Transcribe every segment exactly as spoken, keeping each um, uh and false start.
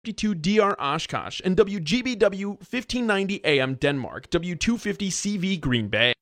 fifty-two D R Oshkosh, and W G B W fifteen ninety A M Denmark, W two fifty C V Green Bay.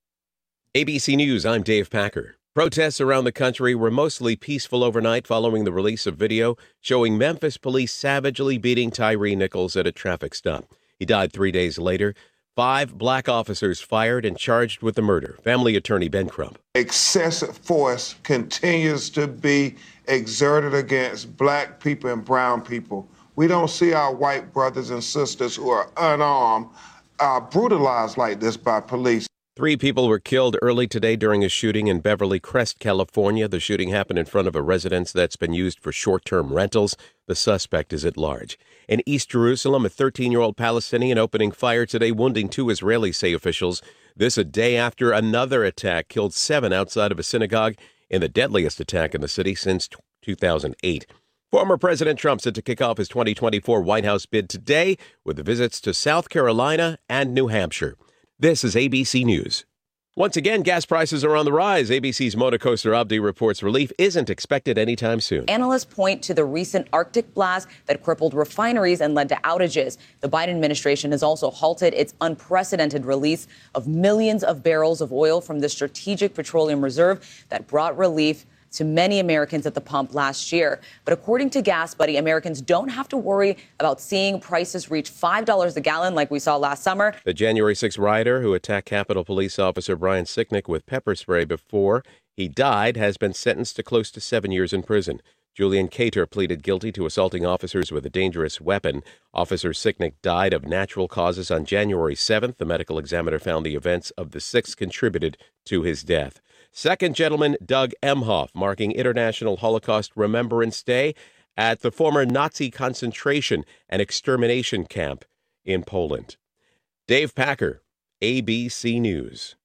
A B C News, I'm Dave Packer. Protests around the country were mostly peaceful overnight following the release of video showing Memphis police savagely beating Tyree Nichols at a traffic stop. He died three days later. Five black officers fired and charged with the murder. Family attorney Ben Crump. Excessive force continues to be exerted against black people and brown people. We don't see our white brothers and sisters who are unarmed uh, brutalized like this by police. Three people were killed early today during a shooting in Beverly Crest, California. The shooting happened in front of a residence that's been used for short-term rentals. The suspect is at large. In East Jerusalem, a thirteen-year-old Palestinian opening fire today, wounding two Israelis, say officials. This a day after another attack killed seven outside of a synagogue in the deadliest attack in the city since two thousand eight. Former President Trump set to kick off his twenty twenty-four White House bid today with the visits to South Carolina and New Hampshire. This is A B C News. Once again, gas prices are on the rise. A B C's Mona Koster-Abdi reports relief isn't expected anytime soon. Analysts point to the recent Arctic blast that crippled refineries and led to outages. The Biden administration has also halted its unprecedented release of millions of barrels of oil from the Strategic Petroleum Reserve that brought relief to many Americans at the pump last year. But according to Gas Buddy, Americans don't have to worry about seeing prices reach five dollars a gallon like we saw last summer. The January sixth rioter who attacked Capitol Police Officer Brian Sicknick with pepper spray before he died has been sentenced to close to seven years in prison. Julian Cater pleaded guilty to assaulting officers with a dangerous weapon. Officer Sicknick died of natural causes on January seventh. The medical examiner found the events of the sixth contributed to his death. Second gentleman Doug Emhoff marking International Holocaust Remembrance Day at the former Nazi concentration and extermination camp in Poland. Dave Packer, A B C News.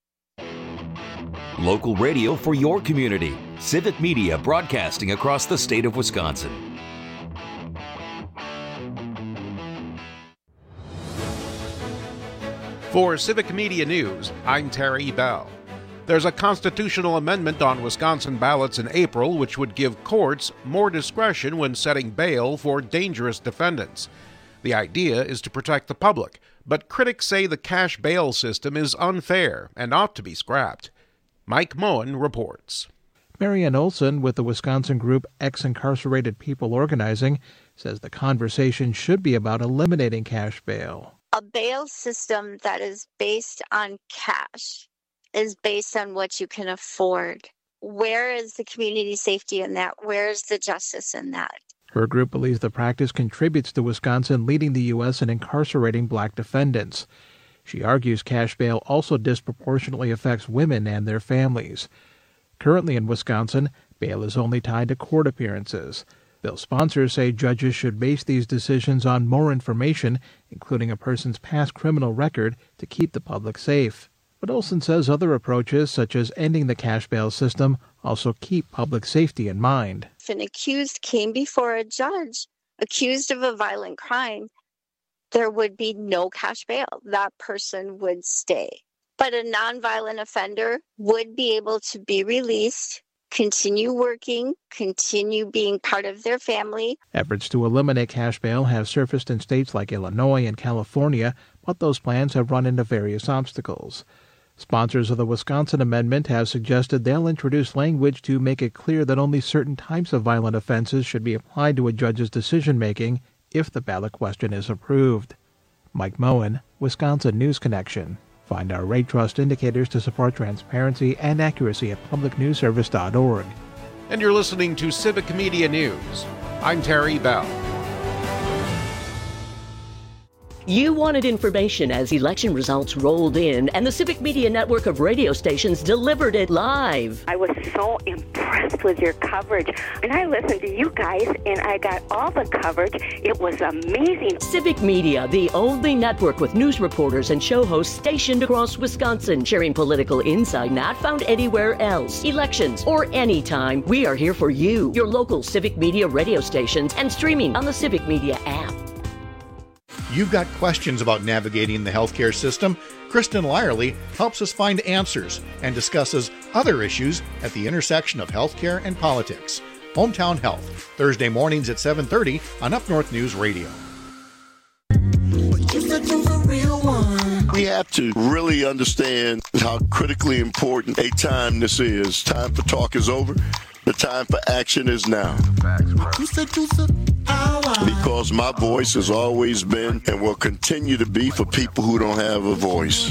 Local radio for your community. Civic Media broadcasting across the state of Wisconsin. For Civic Media News, I'm Terry Bell. There's a constitutional amendment on Wisconsin ballots in April which would give courts more discretion when setting bail for dangerous defendants. The idea is to protect the public, but critics say the cash bail system is unfair and ought to be scrapped. Mike Moen reports. Marianne Olson with the Wisconsin group Ex-Incarcerated People Organizing says the conversation should be about eliminating cash bail. A bail system that is based on cash is based on what you can afford. Where is the community safety in that? Where is the justice in that? Her group believes the practice contributes to Wisconsin leading the U S in incarcerating black defendants. She argues cash bail also disproportionately affects women and their families. Currently in Wisconsin, bail is only tied to court appearances. Bill sponsors say judges should base these decisions on more information, including a person's past criminal record, to keep the public safe. But Olson says other approaches, such as ending the cash bail system, also keep public safety in mind. If an accused came before a judge accused of a violent crime, there would be no cash bail. That person would stay. But a nonviolent offender would be able to be released, continue working, continue being part of their family. Efforts to eliminate cash bail have surfaced in states like Illinois and California, but those plans have run into various obstacles. Sponsors of the Wisconsin Amendment have suggested they'll introduce language to make it clear that only certain types of violent offenses should be applied to a judge's decision-making if the ballot question is approved. Mike Moen, Wisconsin News Connection. Find our rate trust indicators to support transparency and accuracy at public news service dot org. And you're listening to Civic Media News. I'm Terry Bell. You wanted information as election results rolled in, and the Civic Media network of radio stations delivered it live. I was so impressed with your coverage, and I listened to you guys, and I got all the coverage. It was amazing. Civic Media, the only network with news reporters and show hosts stationed across Wisconsin, sharing political insight not found anywhere else. Elections or anytime, we are here for you, your local Civic Media radio stations, and streaming on the Civic Media app. You've got questions about navigating the healthcare system? Kristen Lyerly helps us find answers and discusses other issues at the intersection of healthcare and politics. Hometown Health, Thursday mornings at seven thirty on Up North News Radio. We have to really understand how critically important a time this is. Time for talk is over. The time for action is now. Because my voice has always been and will continue to be for people who don't have a voice.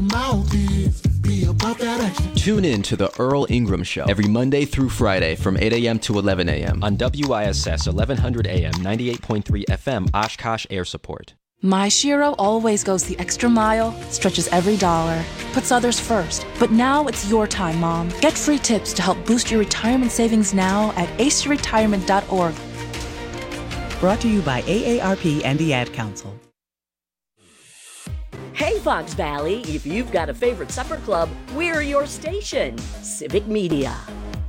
Tune in to the Earl Ingram Show every Monday through Friday from eight a.m. to eleven a.m. on W I S S eleven hundred A M ninety-eight point three F M Oshkosh Air Support. My Shiro always goes the extra mile, stretches every dollar, puts others first. But now it's your time, Mom. Get free tips to help boost your retirement savings now at ace retirement dot org. Brought to you by A A R P and the Ad Council. Hey, Fox Valley, if you've got a favorite supper club, we're your station. Civic Media.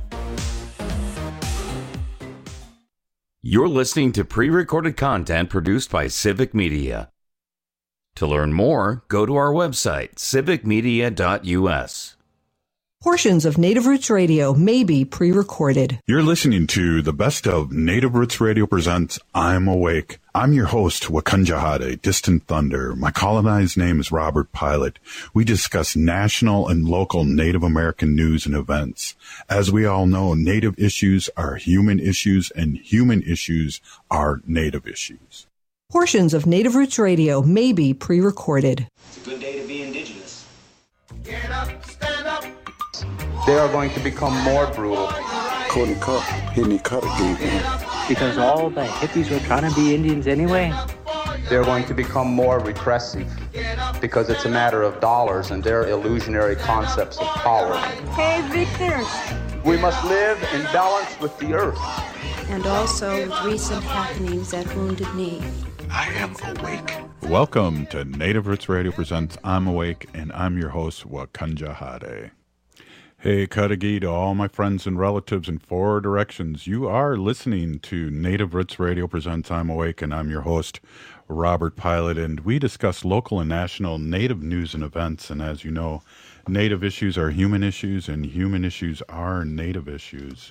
You're listening to pre-recorded content produced by Civic Media. To learn more, go to our website, civic media dot U S. Portions of Native Roots Radio may be pre-recorded. You're listening to the best of Native Roots Radio presents I'm Awake. I'm your host, Wakanja Distant Thunder. My colonized name is Robert Pilot. We discuss national and local Native American news and events. As we all know, Native issues are human issues and human issues are Native issues. Portions of Native Roots Radio may be pre-recorded. It's a good day to be indigenous. Get up, stand up. They are going to become more brutal. Couldn't cut, hitting cut again. Because all the hippies were trying to be Indians anyway. They're going to become more repressive because it's a matter of dollars and their illusionary concepts of power. Hey, Victor. We must live in balance with the earth. And also with recent happenings at Wounded Knee. I am awake. Welcome to Native Roots Radio presents I'm Awake, and I'm your host, Wakanja Hade. Hey, Kadagi, to all my friends and relatives in four directions. You are listening to Native Roots Radio presents I'm Awake, and I'm your host, Robert Pilot, and we discuss local and national Native news and events. And as you know, Native issues are human issues, and human issues are Native issues.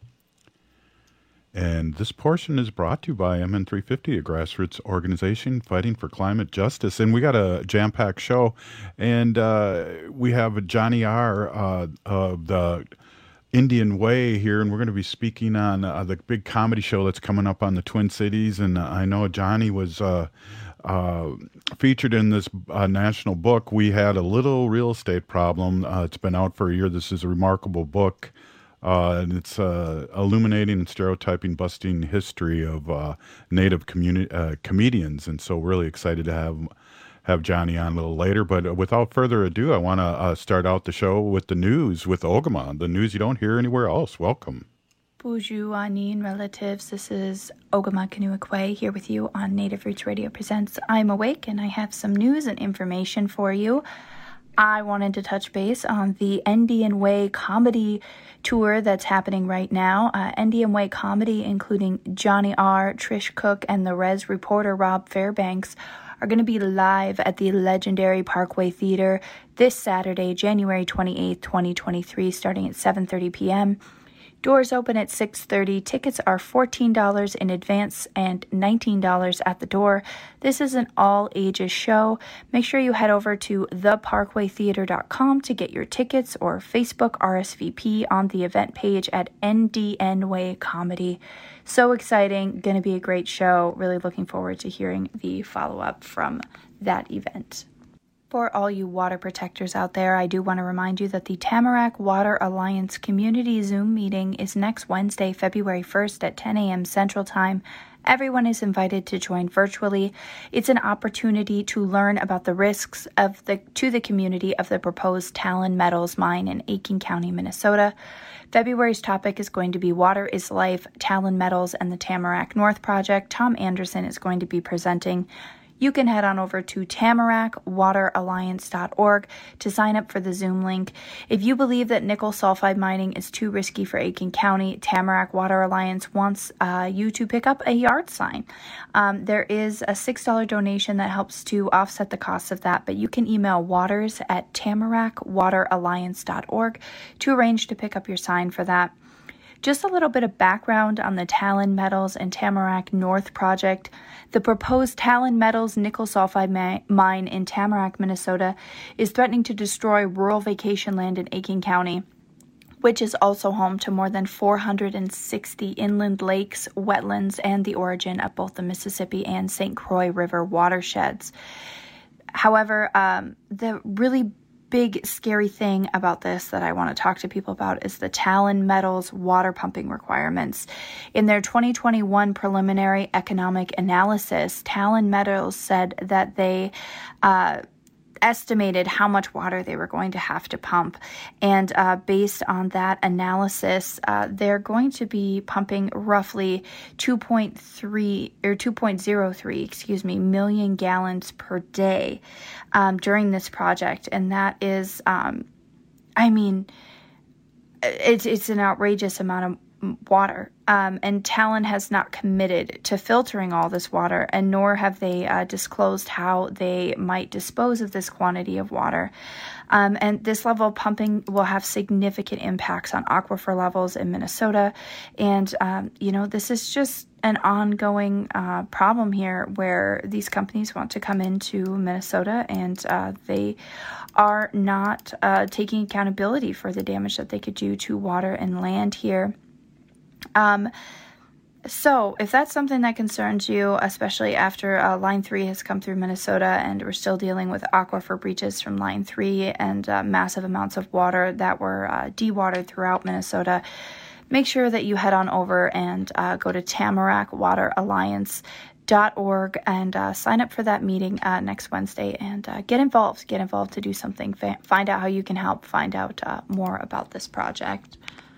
And this portion is brought to you by M N three fifty, a grassroots organization fighting for climate justice. And we got a jam-packed show, and uh, we have Johnny R. Uh, of the Indian Way here, and we're going to be speaking on uh, the big comedy show that's coming up on the Twin Cities. And uh, I know Johnny was uh, uh, featured in this uh, national book. We had a little real estate problem. Uh, it's been out for a year. This is a remarkable book. Uh, and it's uh, illuminating and stereotyping, busting history of uh, Native communi- uh, comedians. And so really excited to have have Johnny on a little later. But without further ado, I want to uh, start out the show with the news with Ogama, the news you don't hear anywhere else. Welcome. Bonjour, Anin relatives. This is Ogama Kanuakwe here with you on Native Roots Radio Presents I'm Awake, and I have some news and information for you. I wanted to touch base on the Indian Way comedy tour that's happening right now. Uh, Indian Way comedy, including Johnny R., Trish Cook, and the Rez reporter Rob Fairbanks, are going to be live at the legendary Parkway Theater this Saturday, January twenty-eighth, twenty twenty-three, starting at seven thirty p.m. Doors open at six thirty. Tickets are fourteen dollars in advance and nineteen dollars at the door. This is an all-ages show. Make sure you head over to the parkway theater dot com to get your tickets, or Facebook R S V P on the event page at N D N Way Comedy. So exciting. Going to be a great show. Really looking forward to hearing the follow-up from that event. For all you water protectors out there, I do want to remind you that the Tamarack Water Alliance Community Zoom meeting is next Wednesday, February first at ten a.m. Central Time. Everyone is invited to join virtually. It's an opportunity to learn about the risks of the to the community of the proposed Talon Metals mine in Aitkin County, Minnesota. February's topic is going to be Water is Life, Talon Metals, and the Tamarack North Project. Tom Anderson is going to be presenting. You can head on over to tamarack water alliance dot org to sign up for the Zoom link. If you believe that nickel sulfide mining is too risky for Aitkin County, Tamarack Water Alliance wants uh, you to pick up a yard sign. Um, there is a six dollars donation that helps to offset the cost of that, but you can email waters at tamarack water alliance dot org to arrange to pick up your sign for that. Just a little bit of background on the Talon Metals and Tamarack North project. The proposed Talon Metals nickel sulfide ma- mine in Tamarack, Minnesota, is threatening to destroy rural vacation land in Aiken County, which is also home to more than four hundred sixty inland lakes, wetlands, and the origin of both the Mississippi and Saint Croix River watersheds. However, um, the really big scary thing about this that I want to talk to people about is the Talon Metals water pumping requirements. In their twenty twenty-one preliminary economic analysis, Talon Metals said that they uh, estimated how much water they were going to have to pump. And uh, based on that analysis, uh, they're going to be pumping roughly two point three or two point oh three, excuse me, million gallons per day um, during this project. And that is, um, I mean, it's, it's an outrageous amount of water. Um, and Talon has not committed to filtering all this water, and nor have they uh, disclosed how they might dispose of this quantity of water. Um, and this level of pumping will have significant impacts on aquifer levels in Minnesota. And, um, you know, this is just an ongoing uh, problem here where these companies want to come into Minnesota and uh, they are not uh, taking accountability for the damage that they could do to water and land here. Um, so if that's something that concerns you, especially after uh, Line three has come through Minnesota and we're still dealing with aquifer breaches from Line three and uh, massive amounts of water that were uh, dewatered throughout Minnesota, make sure that you head on over and uh, go to Tamarack Water Alliance dot org and uh, sign up for that meeting uh, next Wednesday and uh, get involved. Get involved to do something. Fa- find out how you can help. Find out uh, more about this project.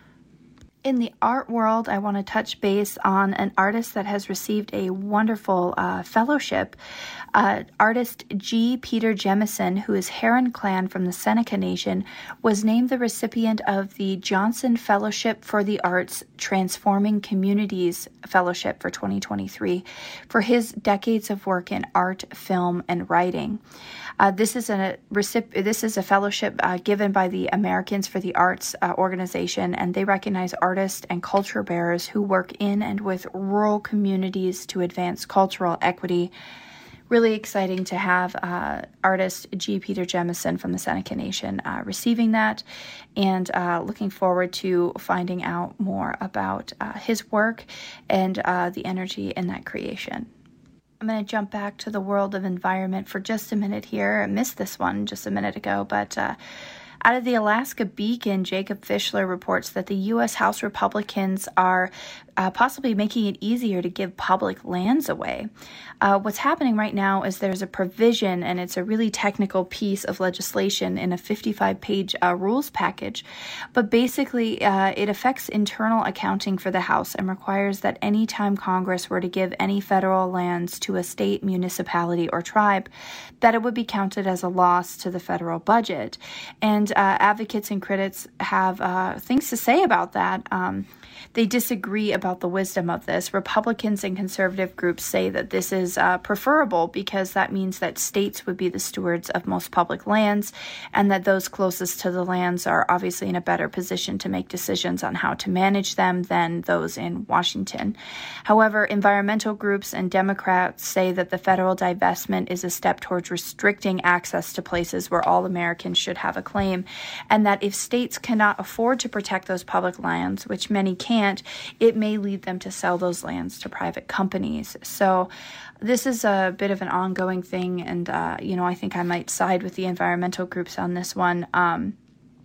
In the art world, I want to touch base on an artist that has received a wonderful uh, fellowship. Uh, artist G. Peter Jemison, who is Heron Clan from the Seneca Nation, was named the recipient of the Johnson Fellowship for the Arts Transforming Communities Fellowship for twenty twenty-three for his decades of work in art, film, and writing. Uh, this is a recip- This is a fellowship uh, given by the Americans for the Arts uh, organization, and they recognize artists and culture bearers who work in and with rural communities to advance cultural equity. Really exciting to have uh, artist G. Peter Jemison from the Seneca Nation uh, receiving that, and uh, looking forward to finding out more about uh, his work and uh, the energy in that creation. I'm going to jump back to the world of environment for just a minute here. I missed this one just a minute ago, but uh, out of the Alaska Beacon, Jacob Fischler reports that the U S House Republicans are uh, possibly making it easier to give public lands away. Uh, what's happening right now is there's a provision, and it's a really technical piece of legislation in a fifty-five page uh, rules package, but basically uh, it affects internal accounting for the House and requires that any time Congress were to give any federal lands to a state, municipality, or tribe, that it would be counted as a loss to the federal budget. And uh, advocates and critics have uh, things to say about that. Um, They disagree about the wisdom of this. Republicans and conservative groups say that this is uh, preferable because that means that states would be the stewards of most public lands, and that those closest to the lands are obviously in a better position to make decisions on how to manage them than those in Washington. However, environmental groups and Democrats say that the federal divestment is a step towards restricting access to places where all Americans should have a claim, and that if states cannot afford to protect those public lands, which many can't, it may lead them to sell those lands to private companies. So this is a bit of an ongoing thing, and, uh, you know, I think I might side with the environmental groups on this one, um,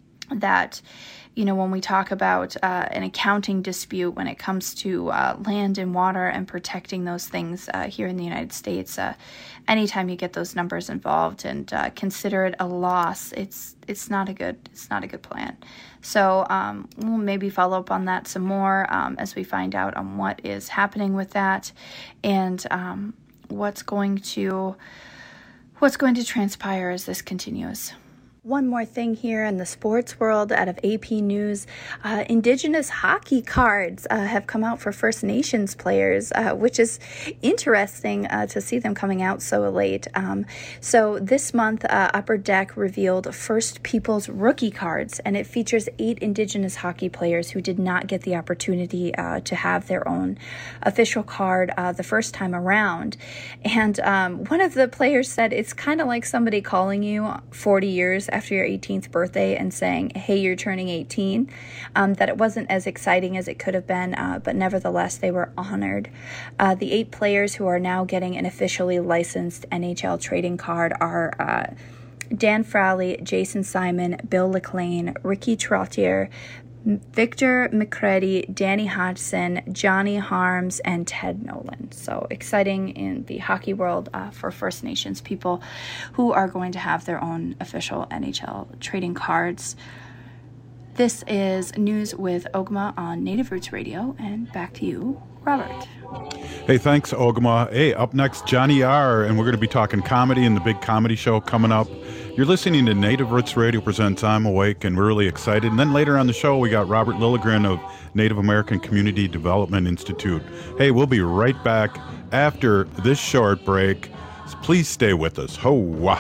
that, you know, when we talk about uh, an accounting dispute when it comes to uh, land and water and protecting those things uh, here in the United States, uh, anytime you get those numbers involved and uh, consider it a loss, it's it's not a good it's not a good plan. So um, we'll maybe follow up on that some more um, as we find out on what is happening with that and um, what's going to what's going to transpire as this continues. One more thing here in the sports world out of A P News. Uh, Indigenous hockey cards uh, have come out for First Nations players, uh, which is interesting uh, to see them coming out so late. Um, so this month, uh, Upper Deck revealed First Peoples rookie cards, and it features eight Indigenous hockey players who did not get the opportunity uh, to have their own official card uh, the first time around. And um, one of the players said it's kind of like somebody calling you forty years after your eighteenth birthday and saying, hey, you're turning eighteen, um, that it wasn't as exciting as it could have been, uh, but nevertheless, they were honored. Uh, the eight players who are now getting an officially licensed N H L trading card are uh, Dan Fraley, Jason Simon, Bill LeClain, Ricky Trottier, Victor McCready, Danny Hodgson, Johnny Harms, and Ted Nolan. So exciting in the hockey world uh, for First Nations people who are going to have their own official N H L trading cards. This is News with Ogma on Native Roots Radio, and back to you, Robert. Hey, thanks, Ogma. Hey, up next, Johnny R., and we're going to be talking comedy and the big comedy show coming up. You're listening to Native Roots Radio presents I'm Awake, and we're really excited. And then later on the show, we got Robert Lilligren of Native American Community Development Institute. Hey, we'll be right back after this short break. So please stay with us. Ho-wah.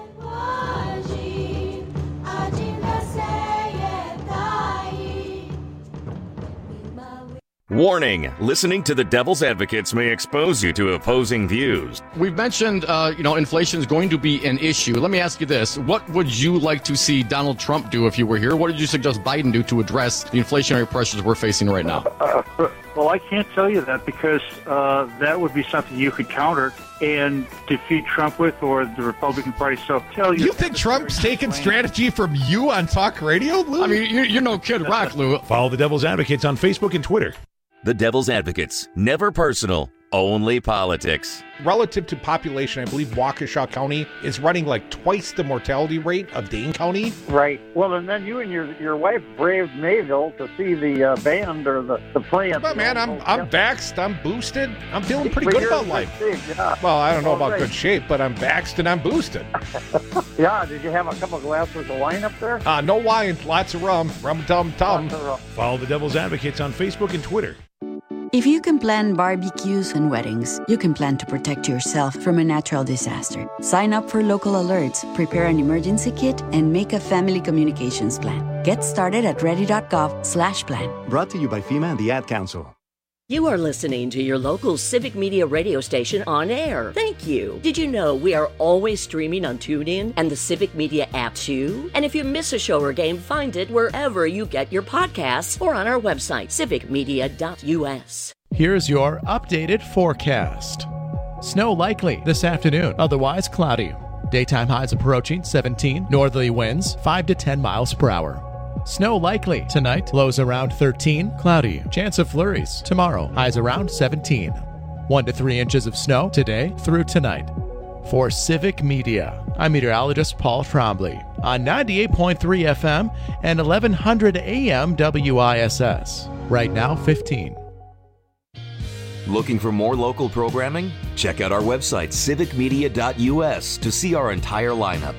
Warning, listening to the Devil's Advocates may expose you to opposing views. We've mentioned, uh, you know, inflation is going to be an issue. Let me ask you this. What would you like to see Donald Trump do if you were here? What did you suggest Biden do to address the inflationary pressures we're facing right now? Uh, well, I can't tell you that because uh, that would be something you could counter and defeat Trump with, or the Republican Party. So tell you. You think Trump's taking strategy from you on talk radio, Lou? I mean, you're, you're no Kid Rock, Lou. Follow the Devil's Advocates on Facebook and Twitter. The Devil's Advocates, never personal, only politics. Relative to population, I believe Waukesha County is running like twice the mortality rate of Dane County. Right. Well, and then you and your your wife braved Mayville to see the uh, band or the, the play. But man, I'm I'm vaxxed, I'm boosted, I'm feeling pretty But good you're about in life. good shape, yeah. Well, I don't know All about right. good shape, but I'm vaxxed and I'm boosted. Yeah, did you have a couple of glasses of wine up there? Uh, no wine, lots of rum, rum tum tum. Lots of rum. Follow the Devil's Advocates on Facebook and Twitter. If you can plan barbecues and weddings, you can plan to protect yourself from a natural disaster. Sign up for local alerts, prepare an emergency kit, and make a family communications plan. Get started at ready.gov slash plan. Brought to you by FEMA and the Ad Council. You are listening to your local Civic Media radio station on air. Thank you. Did you know we are always streaming on TuneIn and the Civic Media app too? And if you miss a show or game, find it wherever you get your podcasts or on our website, civic media dot u s. Here's your updated forecast. Snow likely this afternoon, otherwise cloudy. Daytime highs approaching seventeen, northerly winds five to ten miles per hour. Snow likely tonight, lows around thirteen, cloudy. Chance of flurries tomorrow, highs around seventeen. one to three inches of snow today through tonight. For Civic Media, I'm meteorologist Paul Trombley on ninety-eight point three F M and eleven hundred A M W I S S. Right now, fifteen. Looking for more local programming? Check out our website, civic media dot u s, to see our entire lineup.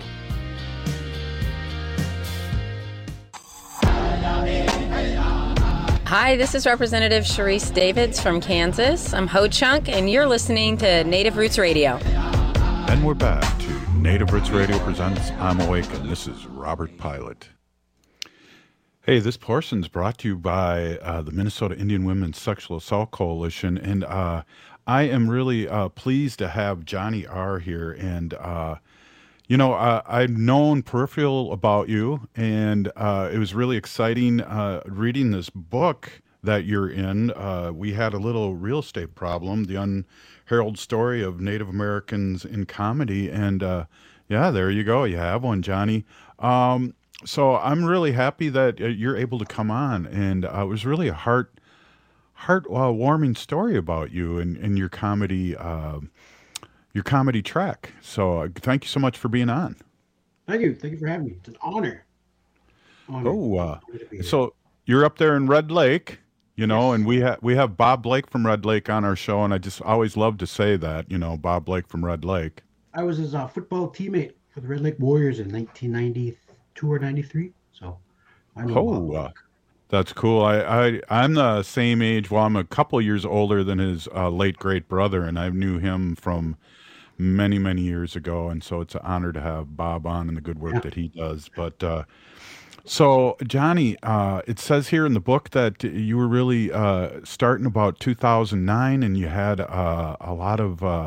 Hi, this is Representative Sharice Davids from Kansas. I'm Ho Chunk, and you're listening to Native Roots Radio. And we're back to Native Roots Radio presents I'm Awake, and this is Robert Pilot. Hey, this portion's brought to you by uh, the Minnesota Indian Women's Sexual Assault Coalition, and uh, I am really uh, pleased to have Johnny R. here. And, uh, you know, uh, I've known peripheral about you, and uh, it was really exciting uh, reading this book that you're in. Uh, we had a little real estate problem, the unheralded story of Native Americans in comedy, and uh, yeah, there you go. You have one, Johnny. Um, So I'm really happy that uh, you're able to come on, and uh, it was really a heart, heart uh, warming story about you and, and your comedy, uh, your comedy track. So uh, thank you so much for being on. Thank you. Thank you for having me. It's an honor. honor. Oh, uh, so you're up there in Red Lake, you know, yes. and we have we have Bob Blake from Red Lake on our show, and I just always love to say that, you know, Bob Blake from Red Lake. I was his uh, football teammate for the Red Lake Warriors in nineteen ninety. ninety-two or ninety-three. So I know Oh, about uh, that's cool. I, I, I'm the same age. Well, I'm a couple years older than his uh, late great brother, and I knew him from many, many years ago. And so it's an honor to have Bob on and the good work Yeah. that he does. But uh, so, Johnny, uh, it says here in the book that you were really uh, starting about two thousand nine, and you had uh, a lot of uh,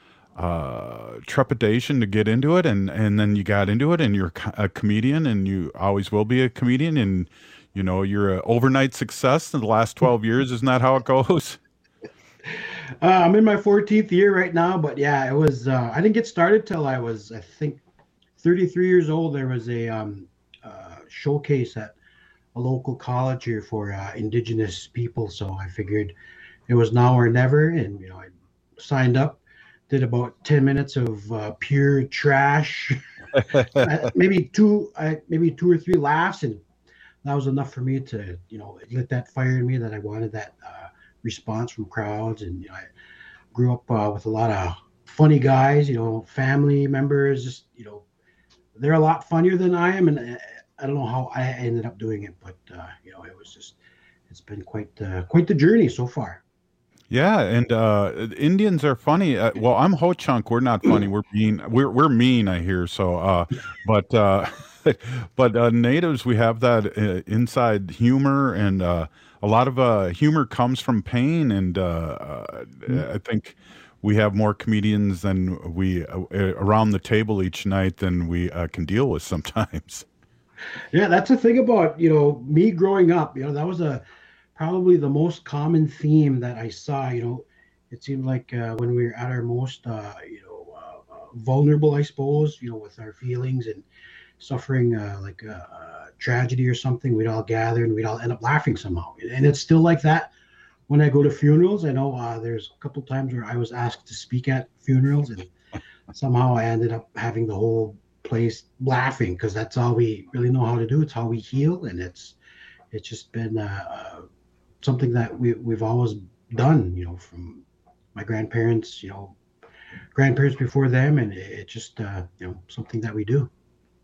uh, trepidation to get into it, and, and then you got into it, and you're co- a comedian, and you always will be a comedian, and you know you're an overnight success in the last twelve years. Isn't that how it goes? Uh, I'm in my fourteenth year right now, but yeah, it was. Uh, I didn't get started till I was, I think, thirty-three years old. There was a um, uh, showcase at a local college here for uh, Indigenous people, so I figured it was now or never, and you know, I signed up, did about ten minutes of uh, pure trash, Uh, maybe two, uh, maybe two or three laughs, and that was enough for me to, you know, it lit that fire in me that I wanted that. Uh, response from crowds. And you know, I grew up uh, with a lot of funny guys, you know, family members, just, you know, they're a lot funnier than I am, and uh, I don't know how I ended up doing it, but uh, you know, it was just, it's been quite uh, quite the journey so far. Yeah, and uh, Indians are funny. Uh, well, I'm Ho Chunk. We're not funny. We're mean. We're we're mean. I hear so. Uh, but uh, but uh, natives, we have that uh, inside humor, and uh, a lot of uh, humor comes from pain. And uh, uh, I think we have more comedians than we uh, around the table each night than we uh, can deal with sometimes. Yeah, that's the thing about, you know, me growing up. You know, that was a probably the most common theme that I saw. You know, it seemed like uh, when we were at our most, uh, you know, uh, uh, vulnerable, I suppose, you know, with our feelings and suffering, uh, like a, a tragedy or something, we'd all gather and we'd all end up laughing somehow. And it's still like that when I go to funerals. I know uh, there's a couple times where I was asked to speak at funerals, and somehow I ended up having the whole place laughing, because that's all we really know how to do. It's how we heal, and it's it's just been uh, uh, something that we we've always done. You know, from my grandparents, you know, grandparents before them, and it's just uh, you know, something that we do.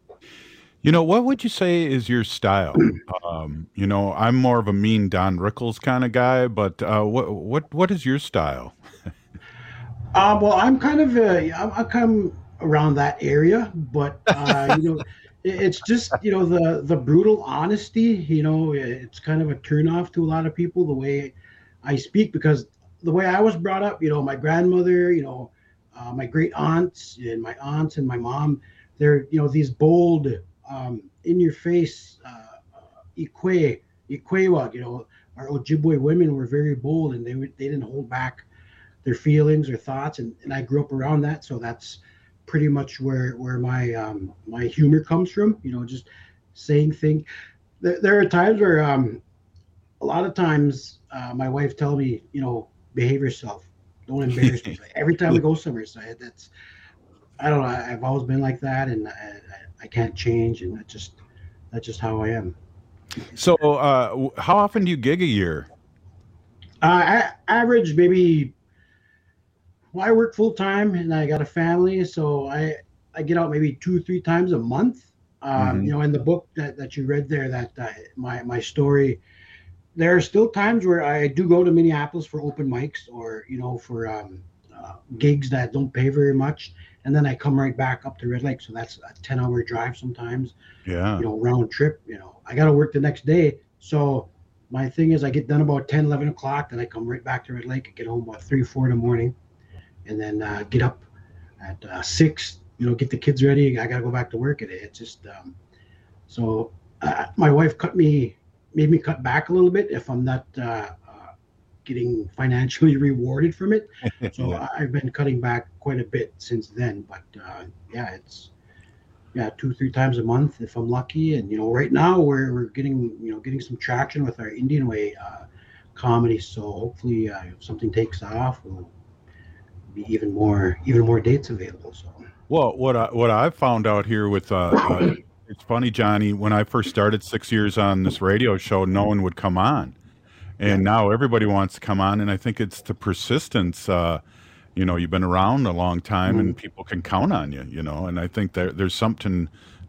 You know, what would you say is your style? Um, you know, I'm more of a mean Don Rickles kind of guy, but uh, what what what is your style? Uh, well, I'm kind of uh, I'm, I come around that area, but uh, you know, it, it's just, you know, the the brutal honesty. You know, it's kind of a turnoff to a lot of people, the way I speak, because the way I was brought up, you know, my grandmother, you know, uh, my great aunts and my aunts and my mom, they're, you know, these bold, um, in your face, uh, uh, Ikwe, Ikwewa, you know, our Ojibwe women were very bold, and they would, they didn't hold back their feelings or thoughts, and, and I grew up around that, so that's pretty much where where my um, my humor comes from. You know, just saying things. There, there are times where um, a lot of times uh, my wife tell me, you know, behave yourself, don't embarrass me. Every time we go somewhere, so that's, I don't know. I've always been like that, and I, I, I can't change, and that's just that's just how I am. So, uh, how often do you gig a year? Uh, I average maybe. Well, I work full time and I got a family, so I I get out maybe two three times a month. Um, Mhm. You know, in the book that, that you read there, that uh, my my story, there are still times where I do go to Minneapolis for open mics, or you know, for um, uh, gigs that don't pay very much, and then I come right back up to Red Lake. So that's a ten hour drive sometimes. Yeah. You know, round trip. You know, I got to work the next day, so my thing is I get done about ten, eleven o'clock, then I come right back to Red Lake and get home about three, four in the morning. And then uh, get up at uh, six, you know, get the kids ready. I got to go back to work. And it's just, um, so uh, my wife cut me, made me cut back a little bit if I'm not uh, uh, getting financially rewarded from it. So Yeah. I've been cutting back quite a bit since then. But uh, yeah, it's, yeah, two, three times a month if I'm lucky. And, you know, right now we're, we're getting, you know, getting some traction with our Indian Way uh, comedy. So hopefully uh, if something takes off, we'll be even more even more dates available. So Well, what I what I found out here with uh, uh, it's funny, Johnny. When I first started six years on this radio show, no one would come on, and now everybody wants to come on. And I think it's the persistence. Uh, you know, you've been around a long time, and people can count on you. You know, and I think there, there's something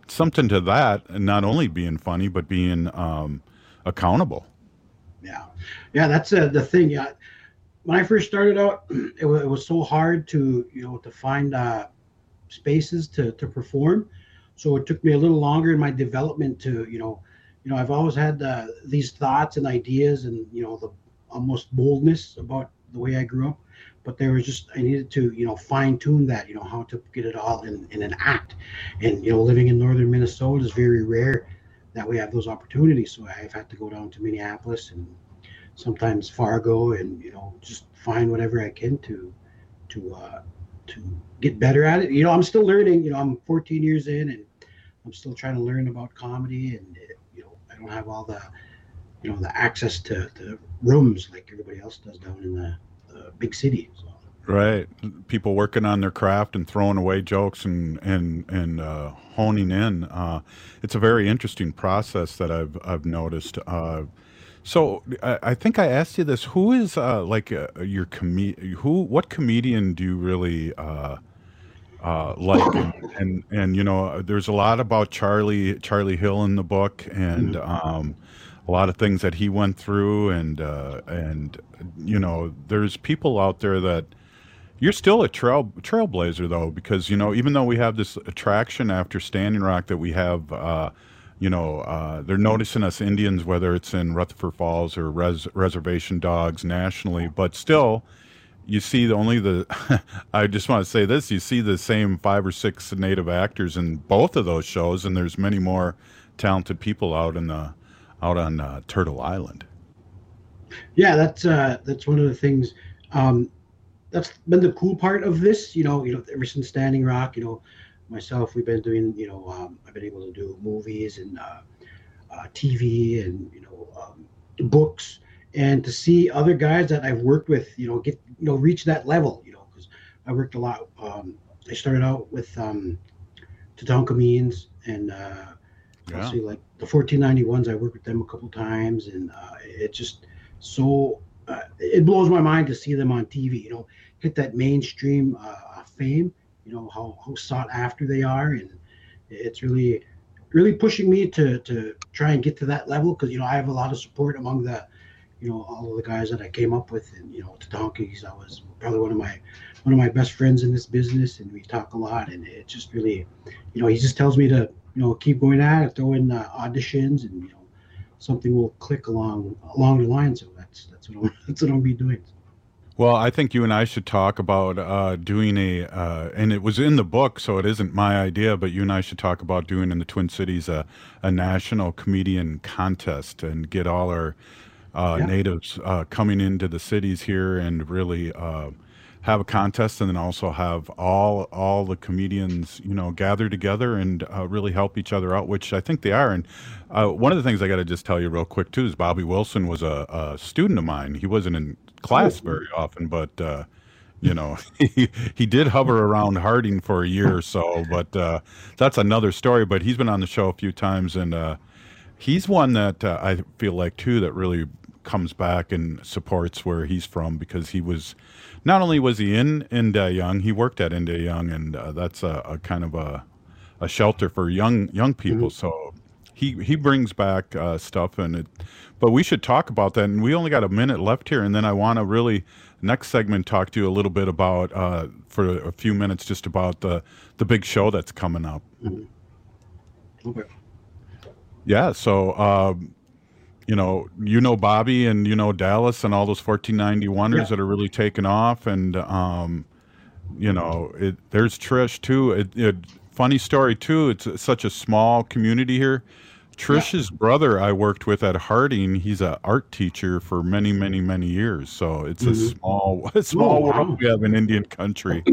something to that, and not only being funny, but being um, accountable. Yeah, yeah, that's uh, the thing. Yeah, when I first started out, it was, it was so hard to you know to find uh, spaces to to perform. So it took me a little longer in my development to you know, you know, I've always had uh, these thoughts and ideas, and you know, the almost boldness about the way I grew up. But there was just I needed to you know fine tune that you know how to get it all in, in an act. And you know, living in northern Minnesota is very rare that we have those opportunities. So I've had to go down to Minneapolis and sometimes Fargo, and you know just find whatever I can to to uh, to get better at it. You know, I'm still learning. You know, I'm fourteen years in, and I'm still trying to learn about comedy. And it, you know, I don't have all the you know the access to, to rooms like everybody else does down in the, the big city. So. Right, people working on their craft and throwing away jokes and and and uh, honing in. Uh, it's a very interesting process that I've I've noticed. Uh, so I, I think I asked you this: who is uh, like uh, your com- who? What comedian do you really uh, uh, like? And, and and you know, there's a lot about Charlie Charlie Hill in the book, and um, a lot of things that he went through, and uh, and you know, there's people out there that. You're still a trail trailblazer, though, because, you know, even though we have this attraction after Standing Rock that we have, uh, you know, uh, they're noticing us Indians, whether it's in Rutherford Falls or res- Reservation Dogs nationally, but still, you see the, only the, I just want to say this, you see the same five or six Native actors in both of those shows, and there's many more talented people out in the, out on uh, Turtle Island. Yeah, that's uh, that's one of the things. Um, That's been the cool part of this, you know, you know, ever since Standing Rock, you know, myself, we've been doing, you know, um, I've been able to do movies and uh, uh, T V and, you know, um, books, and to see other guys that I've worked with, you know, get, you know, reach that level, you know, because I worked a lot. Um, I started out with um, Tatanka Means and uh, yeah. see like the fourteen ninety-ones, I worked with them a couple times, and uh, it's just so, uh, it blows my mind to see them on T V, you know, hit that mainstream uh, fame, you know, how, how sought after they are. And it's really, really pushing me to, to try and get to that level. Cause, you know, I have a lot of support among the, you know, all of the guys that I came up with, and, you know, Tatanka's, I was probably one of my, one of my best friends in this business, and we talk a lot, and it just really, you know, he just tells me to, you know, keep going at it, throw in uh, auditions, and, you know, something will click along, along the line. So that's, that's what I'm, that's what I'll be doing. Well, I think you and I should talk about uh, doing a, uh, and it was in the book, so it isn't my idea, but you and I should talk about doing in the Twin Cities a, a national comedian contest and get all our uh, yeah. natives uh, coming into the cities here and really uh, have a contest, and then also have all all the comedians, you know, gather together and uh, really help each other out, which I think they are. And uh, one of the things I got to just tell you real quick too is Bobby Wilson was a, a student of mine. He wasn't in class very often, but uh, you know, he, he did hover around Harding for a year or so, but uh, that's another story. But he's been on the show a few times, and uh, he's one that uh, I feel like too that really comes back and supports where he's from, because he was, not only was he in India Young, he worked at India Young, and uh, that's a, a kind of a, a shelter for young young people. Mm-hmm. So he he brings back uh, stuff, and it, but we should talk about that. And we only got a minute left here, and then I want to really next segment talk to you a little bit about uh, for a few minutes just about the the big show that's coming up. Mm-hmm. Okay. Yeah. So. Uh, You know, you know Bobby, and you know Dallas, and all those fourteen ninety-one-ers yeah. that are really taking off, and um, you know, it, there's Trish too. It, it, funny story too. It's such a small community here. Trish's yeah. brother I worked with at Harding. He's an art teacher for many, many, many years. So it's mm-hmm. a small, a small oh, world wow. we have in Indian country.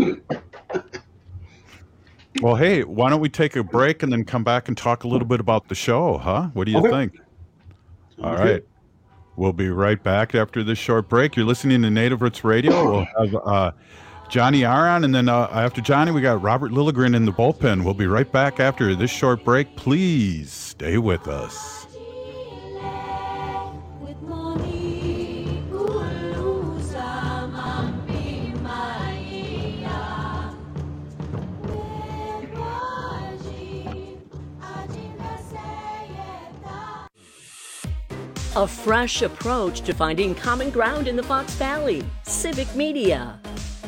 Well, hey, why don't we take a break and then come back and talk a little bit about the show, huh? What do you okay. think? All right. We'll be right back after this short break. You're listening to Native Roots Radio. We'll have uh, Johnny R on, and then uh, after Johnny, we got Robert Lilligren in the bullpen. We'll be right back after this short break. Please stay with us. A fresh approach to finding common ground in the Fox Valley. Civic Media.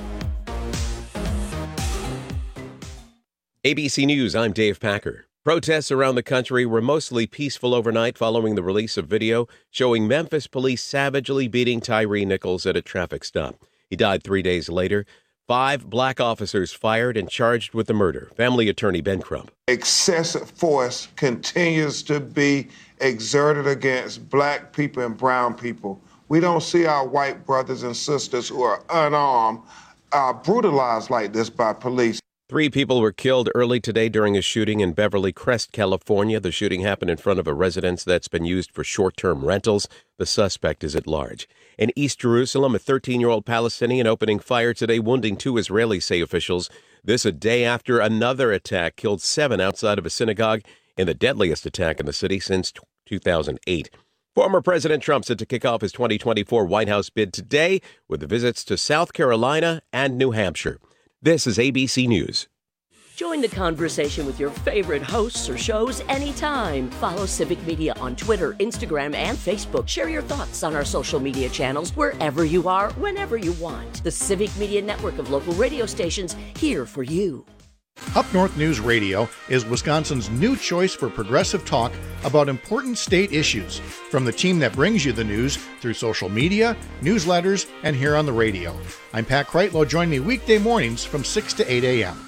A B C News, I'm Dave Packer. Protests around the country were mostly peaceful overnight following the release of video showing Memphis police savagely beating Tyree Nichols at a traffic stop. He died three days later. Five black officers fired and charged with the murder. Family attorney Ben Crump. Excessive force continues to be exerted against black people and brown people. We don't see our white brothers and sisters who are unarmed uh, brutalized like this by police. Three people were killed early today during a shooting in Beverly Crest, California. The shooting happened in front of a residence that's been used for short-term rentals. The suspect is at large. In East Jerusalem, a thirteen-year-old Palestinian opening fire today, wounding two Israelis, say officials. This a day after another attack killed seven outside of a synagogue in the deadliest attack in the city since two thousand eight. Former President Trump set to kick off his twenty twenty-four White House bid today with the visits to South Carolina and New Hampshire. This is A B C News. Join the conversation with your favorite hosts or shows anytime. Follow Civic Media on Twitter, Instagram, and Facebook. Share your thoughts on our social media channels wherever you are, whenever you want. The Civic Media network of local radio stations here for you. Up North News Radio is Wisconsin's new choice for progressive talk about important state issues. From the team that brings you the news through social media, newsletters, and here on the radio. I'm Pat Kreitlow. Join me weekday mornings from six to eight a.m.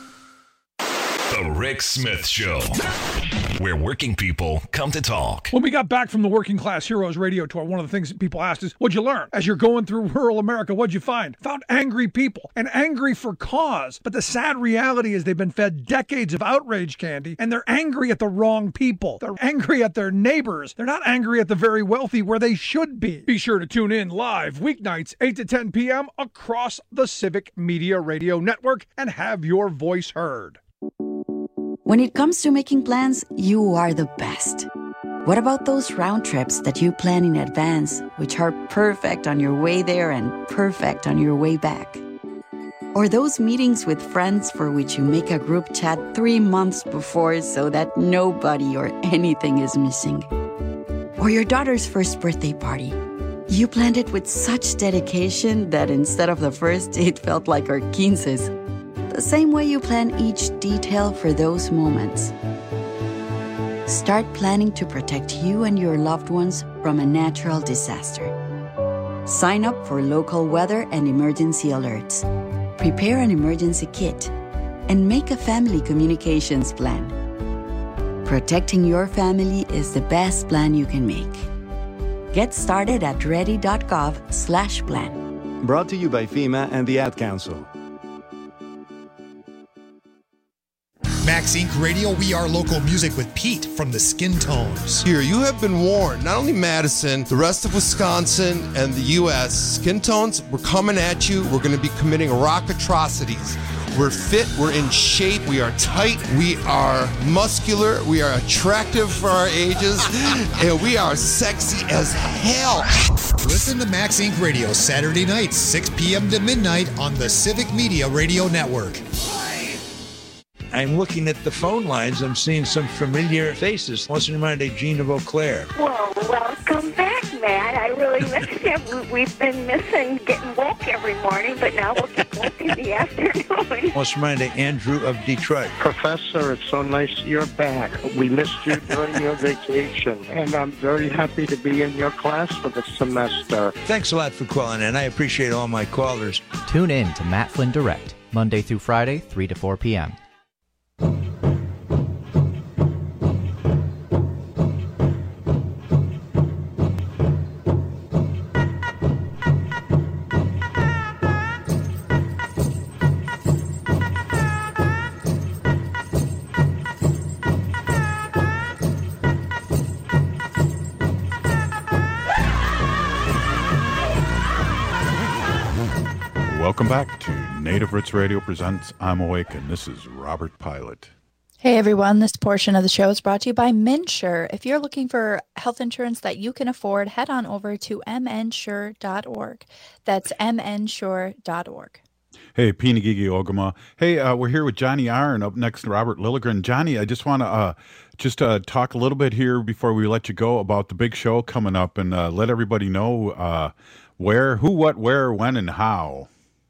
The Rick Smith Show, where working people come to talk. When we got back from the Working Class Heroes radio tour, one of the things that people asked is, what'd you learn? As you're going through rural America, what'd you find? Found angry people, and angry for cause. But the sad reality is they've been fed decades of outrage candy, and they're angry at the wrong people. They're angry at their neighbors. They're not angry at the very wealthy where they should be. Be sure to tune in live weeknights, eight to ten p.m. across the Civic Media Radio Network and have your voice heard. When it comes to making plans, you are the best. What about those round trips that you plan in advance, which are perfect on your way there and perfect on your way back? Or those meetings with friends for which you make a group chat three months before so that nobody or anything is missing? Or your daughter's first birthday party. You planned it with such dedication that instead of the first, it felt like our quinces. The same way you plan each detail for those moments. Start planning to protect you and your loved ones from a natural disaster. Sign up for local weather and emergency alerts. Prepare an emergency kit. And make a family communications plan. Protecting your family is the best plan you can make. Get started at ready.gov slash plan. Brought to you by FEMA and the Ad Council. Max Incorporated. Radio, we are local music with Pete from the Skin Tones. Here, you have been warned. Not only Madison, the rest of Wisconsin and the U S Skin Tones, we're coming at you. We're going to be committing rock atrocities. We're fit, we're in shape, we are tight, we are muscular, we are attractive for our ages, and we are sexy as hell. Listen to Max Incorporated. Radio Saturday nights, six p.m. to midnight on the Civic Media Radio Network. I'm looking at the phone lines. I'm seeing some familiar faces. What's in mind of Gina Beauclair? Well, welcome back, Matt. I really miss you. We've been missing getting woke every morning, but now we'll get woke in the afternoon. What's in mind of Andrew of Detroit? Professor, it's so nice you're back. We missed you during your vacation, and I'm very happy to be in your class for the semester. Thanks a lot for calling in. I appreciate all my callers. Tune in to Matt Flynn Direct, Monday through Friday, three to four p.m. Welcome back to Native Roots Radio presents I'm Awake, and this is Robert Pilot. Hey everyone, this portion of the show is brought to you by MNsure. If you're looking for health insurance that you can afford, head on over to m n sure dot org. That's m n sure dot org. Hey, Pinagigi Ogama. Hey, uh, we're here with Johnny Iron. Up next, Robert Lilligren. Johnny, I just want to uh, just uh, talk a little bit here before we let you go about the big show coming up, and uh, let everybody know uh, where, who, what, where, when, and how.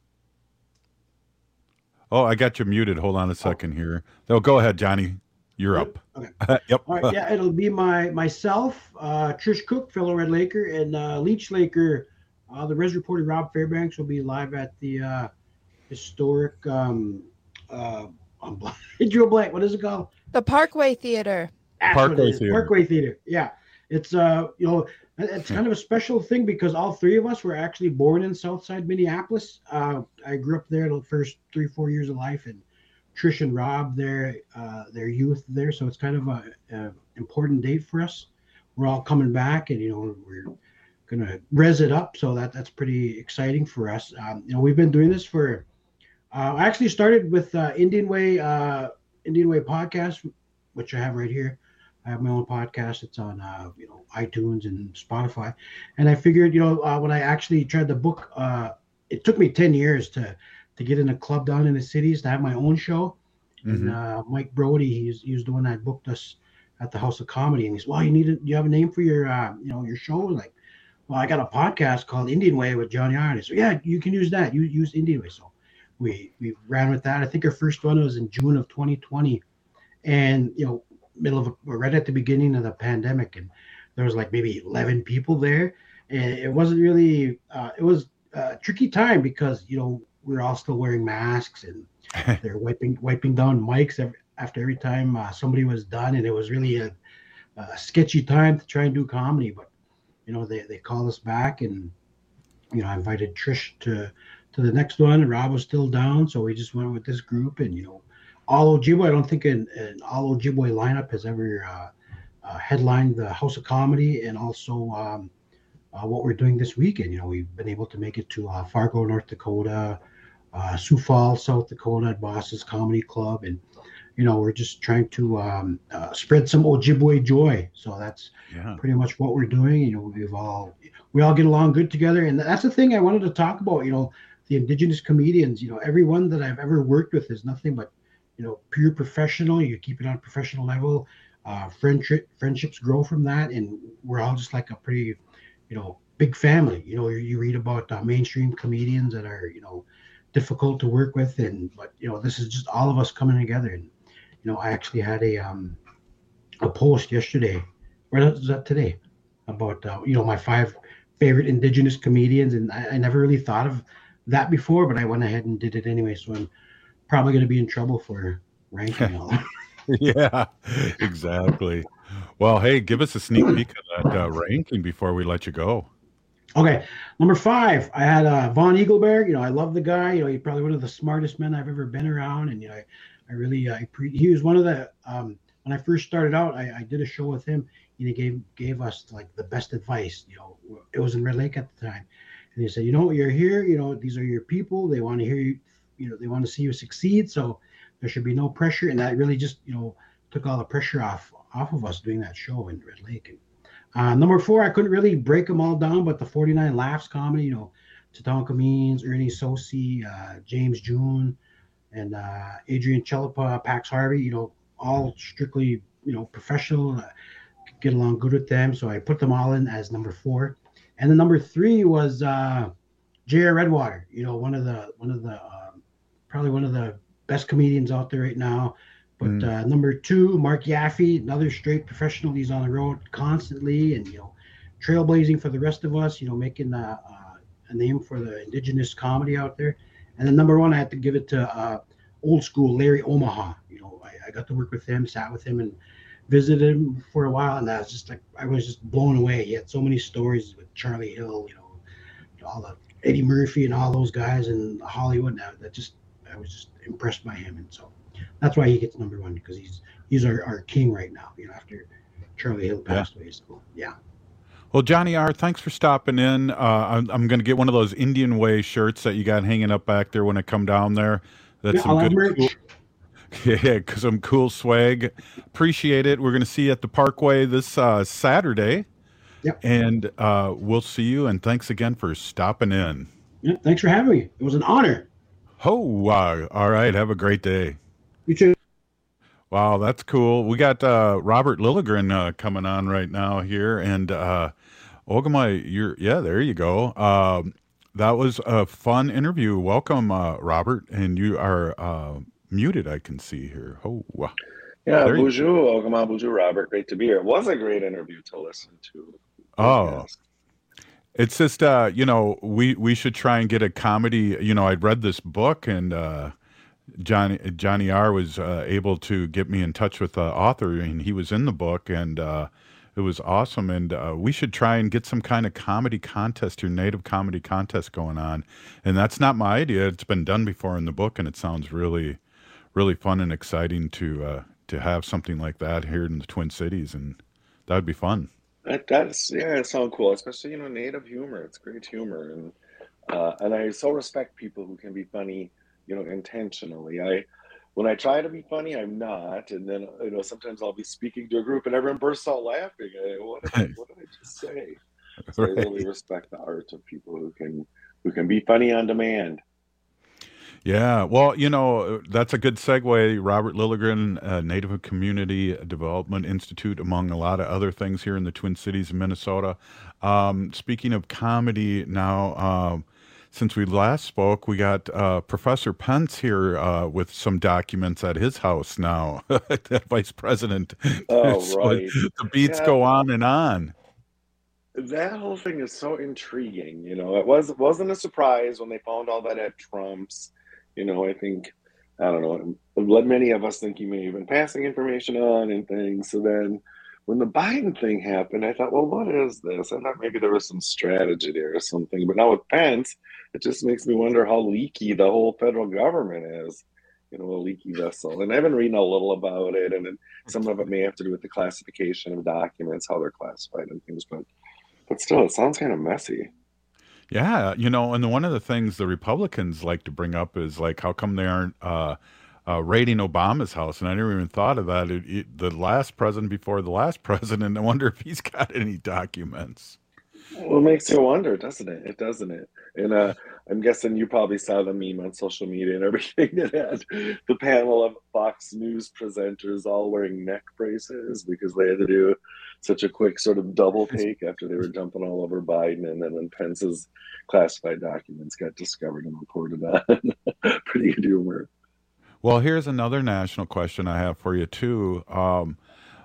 Oh, I got you muted. Hold on a second here. Oh, go ahead, Johnny. You're up. Okay. Yep. All right, yeah, it'll be my myself, uh, Trish Cook, fellow Red Laker, and uh, Leech Laker. Uh, the Res reporter Rob Fairbanks will be live at the uh, historic. Um, uh, I'm blank. Drew blank. What is it called? The Parkway Theater. That's Parkway what it is, Theater. Parkway Theater. Yeah, it's uh, you know, it's kind of a special thing because all three of us were actually born in Southside Minneapolis. Uh, I grew up there the first three, four years of life, and Trish and Rob, their uh, their youth there. So it's kind of a, a important date for us. We're all coming back, and you know, we're gonna res it up, so that that's pretty exciting for us. Um, you know, we've been doing this for. Uh, I actually started with uh, Indian Way, uh, Indian Way podcast, which I have right here. I have my own podcast. It's on uh, you know iTunes and Spotify, and I figured you know uh, when I actually tried to book, uh, it took me ten years to to get in a club down in the cities to have my own show. Mm-hmm. And uh, Mike Brody, he's he's the one that booked us at the House of Comedy, and he's well, you need a, you have a name for your uh, you know your show, like. Well, I got a podcast called Indian Way with Johnny Iron. So yeah, you can use that. You use Indian Way. So we we ran with that. I think our first one was in June of twenty twenty, and you know, middle of we're right at the beginning of the pandemic, and there was like maybe eleven people there, and it wasn't really. Uh, it was a tricky time because you know we we're all still wearing masks, and they're wiping wiping down mics every, after every time uh, somebody was done, and it was really a, a sketchy time to try and do comedy, but. You know, they, they called us back, and, you know, I invited Trish to to the next one, and Rob was still down, so we just went with this group, and, you know, all Ojibwe, I don't think an, an all Ojibwe lineup has ever uh, uh, headlined the House of Comedy, and also um, uh, what we're doing this weekend. You know, we've been able to make it to uh, Fargo, North Dakota, uh, Sioux Falls, South Dakota, at Boss's Comedy Club, and, you know, we're just trying to um, uh, spread some Ojibwe joy. So that's yeah. pretty much what we're doing. You know, we've all we all get along good together, and that's the thing I wanted to talk about. You know, the Indigenous comedians. You know, everyone that I've ever worked with is nothing but, you know, pure professional. You keep it on a professional level. Uh, friendship friendships grow from that, and we're all just like a pretty, you know, big family. You know, you, you read about uh, mainstream comedians that are, you know, difficult to work with, and but you know, this is just all of us coming together. And you know, I actually had a um, a post yesterday, or was that today, about uh, you know my five favorite Indigenous comedians, and I, I never really thought of that before, but I went ahead and did it anyway. So I'm probably going to be in trouble for ranking all. Yeah, exactly. Well, hey, give us a sneak peek of that uh, ranking before we let you go. Okay, number five, I had uh, Von Eagleberg. You know, I love the guy. You know, he's probably one of the smartest men I've ever been around, and you know. I, I really, uh, I pre- he was one of the, um, when I first started out, I, I did a show with him, and he gave gave us like the best advice. You know, it was in Red Lake at the time. And he said, you know, you're here, you know, these are your people. They want to hear you, you know, they want to see you succeed. So there should be no pressure. And that really just, you know, took all the pressure off, off of us doing that show in Red Lake. And uh, number four, I couldn't really break them all down, but the forty-nine Laughs comedy, you know, Tatanka Means, Ernie Sosi, uh, James June, and uh, Adrian Chelipa, Pax Harvey, you know, all strictly, you know, professional, uh, get along good with them. So I put them all in as number four. And then number three was uh, J R Redwater, you know, one of the, one of the, um, probably one of the best comedians out there right now. But mm. uh, number two, Mark Yaffe, another straight professional. He's on the road constantly and, you know, trailblazing for the rest of us, you know, making uh, uh, a name for the Indigenous comedy out there. And then number one, I had to give it to uh, old school Larry Omaha. You know, I, I got to work with him, sat with him, and visited him for a while. And I was just like, I was just blown away. He had so many stories with Charlie Hill, you know, all the Eddie Murphy and all those guys in Hollywood. Now that just, I was just impressed by him, and so that's why he gets number one, because he's he's our, our king right now. You know, after Charlie Hill passed yeah. away. So yeah. Well, Johnny R., thanks for stopping in. Uh, I'm, I'm going to get one of those Indian Way shirts that you got hanging up back there when I come down there. That's yeah, some I'll good have merch. Cool, yeah, because some cool swag. Appreciate it. We're going to see you at the Parkway this uh, Saturday. Yep. And uh, we'll see you. And thanks again for stopping in. Yeah, thanks for having me. It was an honor. Oh, uh, all right. Have a great day. You too. Wow, that's cool. We got uh, Robert Lilligren uh, coming on right now here, and uh, Ogimaa, you're yeah, there you go. Um, that was a fun interview. Welcome, uh, Robert, and you are uh, muted. I can see here. Oh, wow. Yeah, There you- bonjour, Ogimaa, bonjour, Robert. Great to be here. It was a great interview to listen to. Oh. It's just uh, you know, we we should try and get a comedy. You know, I'd read this book, and uh, Johnny Johnny R was uh, able to get me in touch with the author, and he was in the book, and uh, it was awesome. And uh, we should try and get some kind of comedy contest, your native comedy contest going on. And that's not my idea; it's been done before in the book, and it sounds really, really fun and exciting to uh, to have something like that here in the Twin Cities, and that would be fun. That, that's yeah, it sounds cool, especially you know native humor. It's great humor, and uh, and I so respect people who can be funny, you know, intentionally. I when I try to be funny, I'm not, and then you know sometimes I'll be speaking to a group and everyone bursts out laughing. I, what did I, what did I just say? So Right. I really respect the art of people who can who can be funny on demand. Yeah, well, you know, that's a good segue. Robert Lilligren, uh, Native Community Development Institute, among a lot of other things here in the Twin Cities of Minnesota. Um, speaking of comedy now, um, since we last spoke, we got uh, Professor Pence here uh, with some documents at his house now, that vice president. Oh, So right. the beats Yeah. go on and on. That whole thing is so intriguing. You know, it was it wasn't a surprise when they found all that at Trump's. You know, I think I don't know. Let many of us think he may have been passing information on and things. So then, when the Biden thing happened, I thought, well, what is this? I thought maybe there was some strategy there or something. But now with Pence, it just makes me wonder how leaky the whole federal government is. You know, a leaky vessel. And I've been reading a little about it, and then some of it may have to do with the classification of documents, how they're classified and things. But but still, it sounds kind of messy. Yeah, you know, and the, one of the things the Republicans like to bring up is like, how come they aren't uh, uh, raiding Obama's house? And I never even thought of that. It, it, the last president before the last president, I wonder if he's got any documents. Well, it makes you wonder, doesn't it? It doesn't it? And uh, I'm guessing you probably saw the meme on social media and everything that had the panel of Fox News presenters all wearing neck braces because they had to do such a quick sort of double take after they were jumping all over Biden, and then when Pence's classified documents got discovered and reported on. Pretty good humor. Well, here's another national question I have for you, too. Um,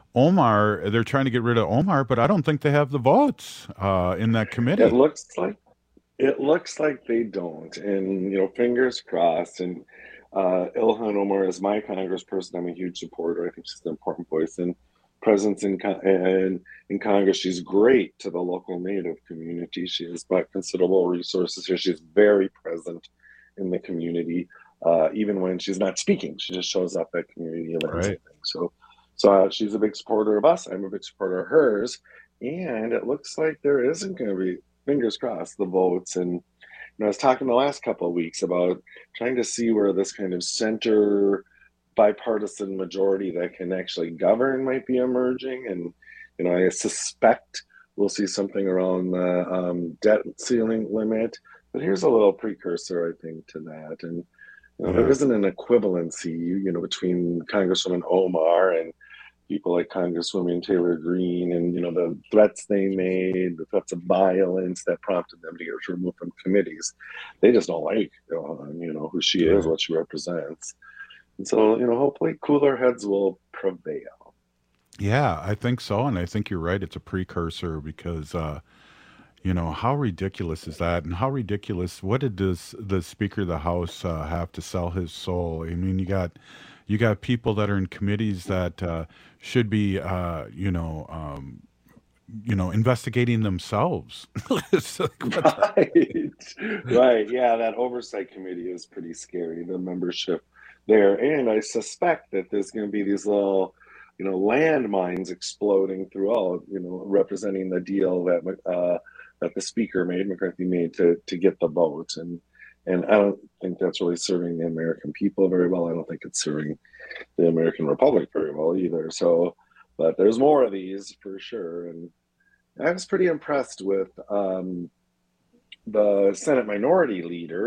Omar, they're trying to get rid of Omar, but I don't think they have the votes uh, in that committee. It looks like it looks like they don't, and you know, fingers crossed. And uh, Ilhan Omar is my congressperson. I'm a huge supporter. I think she's an important voice and presence in con- and in Congress. She's great to the local Native community. She has brought considerable resources here. She's very present in the community, uh, even when she's not speaking. She just shows up at community events. Right. I think. So, so uh, she's a big supporter of us. I'm a big supporter of hers, and it looks like there isn't going to be, fingers crossed, the votes. And you know, I was talking the last couple of weeks about trying to see where this kind of center bipartisan majority that can actually govern might be emerging. And you know, I suspect we'll see something around the um, debt ceiling limit. But here's a little precursor, I think, to that. And you know, Yeah. there isn't an equivalency, you know, between Congresswoman Omar and people like Congresswoman Taylor Greene, and you know, the threats they made, the threats of violence that prompted them to get her removed from committees. They just don't like, Ilhan, you know, who she is, what she represents. And so, you know, hopefully cooler heads will prevail. Yeah, I think so, and I think you're right. It's a precursor because, uh, you know, how ridiculous is that? And how ridiculous? What did this the Speaker of the House uh, have to sell his soul? I mean, you got you got people that are in committees that uh, should be, uh, you know, um, you know, investigating themselves. It's like, what the- Right, right. Yeah, that oversight committee is pretty scary, the membership there. And I suspect that there's going to be these little, you know, landmines exploding throughout, you know, representing the deal that uh, that the speaker made, McCarthy made to to get the vote. And and I don't think that's really serving the American people very well. I don't think it's serving the American Republic very well either. So, but there's more of these for sure. And I was pretty impressed with um, the Senate Minority Leader.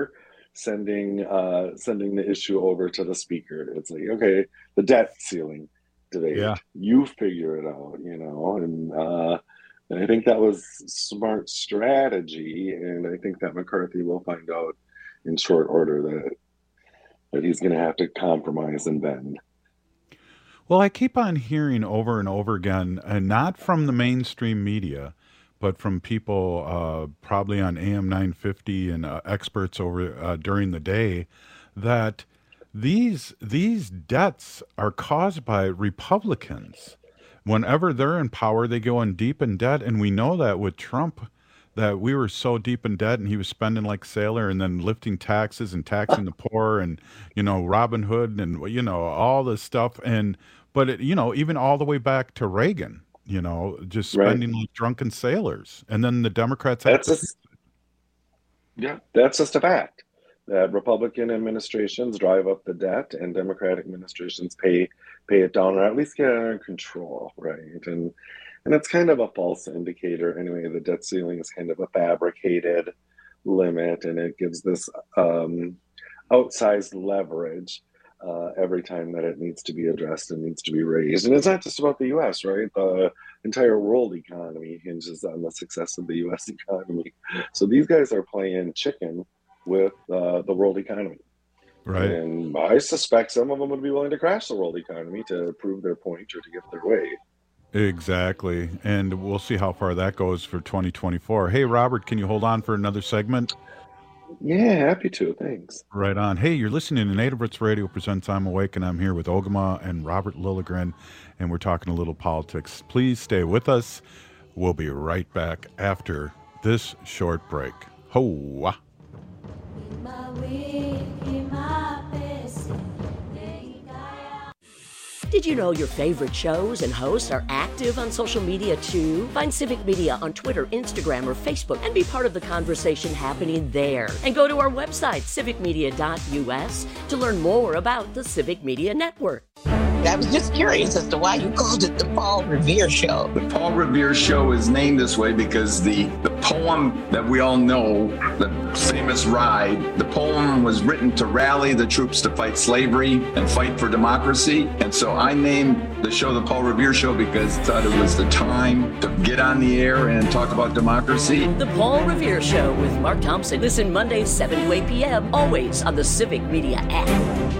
sending uh, sending the issue over to the speaker. It's like, okay, the debt ceiling debate. Yeah. You figure it out, you know, and uh, and I think that was smart strategy, and I think that McCarthy will find out in short order that that he's going to have to compromise and bend. Well, I keep on hearing over and over again, and not from the mainstream media, but from people uh, probably on A M nine fifty and uh, experts over uh, during the day, that these these debts are caused by Republicans. Whenever they're in power, they go in deep in debt, and we know that with Trump, that we were so deep in debt, and he was spending like sailor, and then lifting taxes and taxing the poor, and you know Robin Hood, and you know all this stuff, and but it, you know even all the way back to Reagan, you know just spending Right. like drunken sailors, and then the Democrats have That's to just, yeah, that's just a fact. That Republican administrations drive up the debt, and Democratic administrations pay pay it down, or at least get it under control, right? And and it's kind of a false indicator anyway. The debt ceiling is kind of a fabricated limit, and it gives this um, outsized leverage uh, every time that it needs to be addressed and needs to be raised. And it's not just about the U S, right? The entire world economy hinges on the success of the U S economy. So these guys are playing chicken with uh, the world economy. Right. And I suspect some of them would be willing to crash the world economy to prove their point or to get their way. Exactly. And we'll see how far that goes for twenty twenty-four. Hey, Robert, can you hold on for another segment? Yeah, happy to. Thanks. Right on. Hey, you're listening to Native Roots Radio presents I'm Awake, and I'm here with Ogama and Robert Lilligren, and we're talking a little politics. Please stay with us. We'll be right back after this short break. Ho! Did you know your favorite shows and hosts are active on social media too? Find Civic Media on Twitter, Instagram, or Facebook and be part of the conversation happening there. And go to our website, civic media dot U S, to learn more about the Civic Media Network. I was just curious as to why you called it the Paul Revere Show. The Paul Revere Show is named this way because the, the poem that we all know, the famous ride, the poem was written to rally the troops to fight slavery and fight for democracy. And so I named the show the Paul Revere Show because I thought it was the time to get on the air and talk about democracy. The Paul Revere Show with Mark Thompson. Listen Mondays, seven to eight p.m., always on the Civic Media app.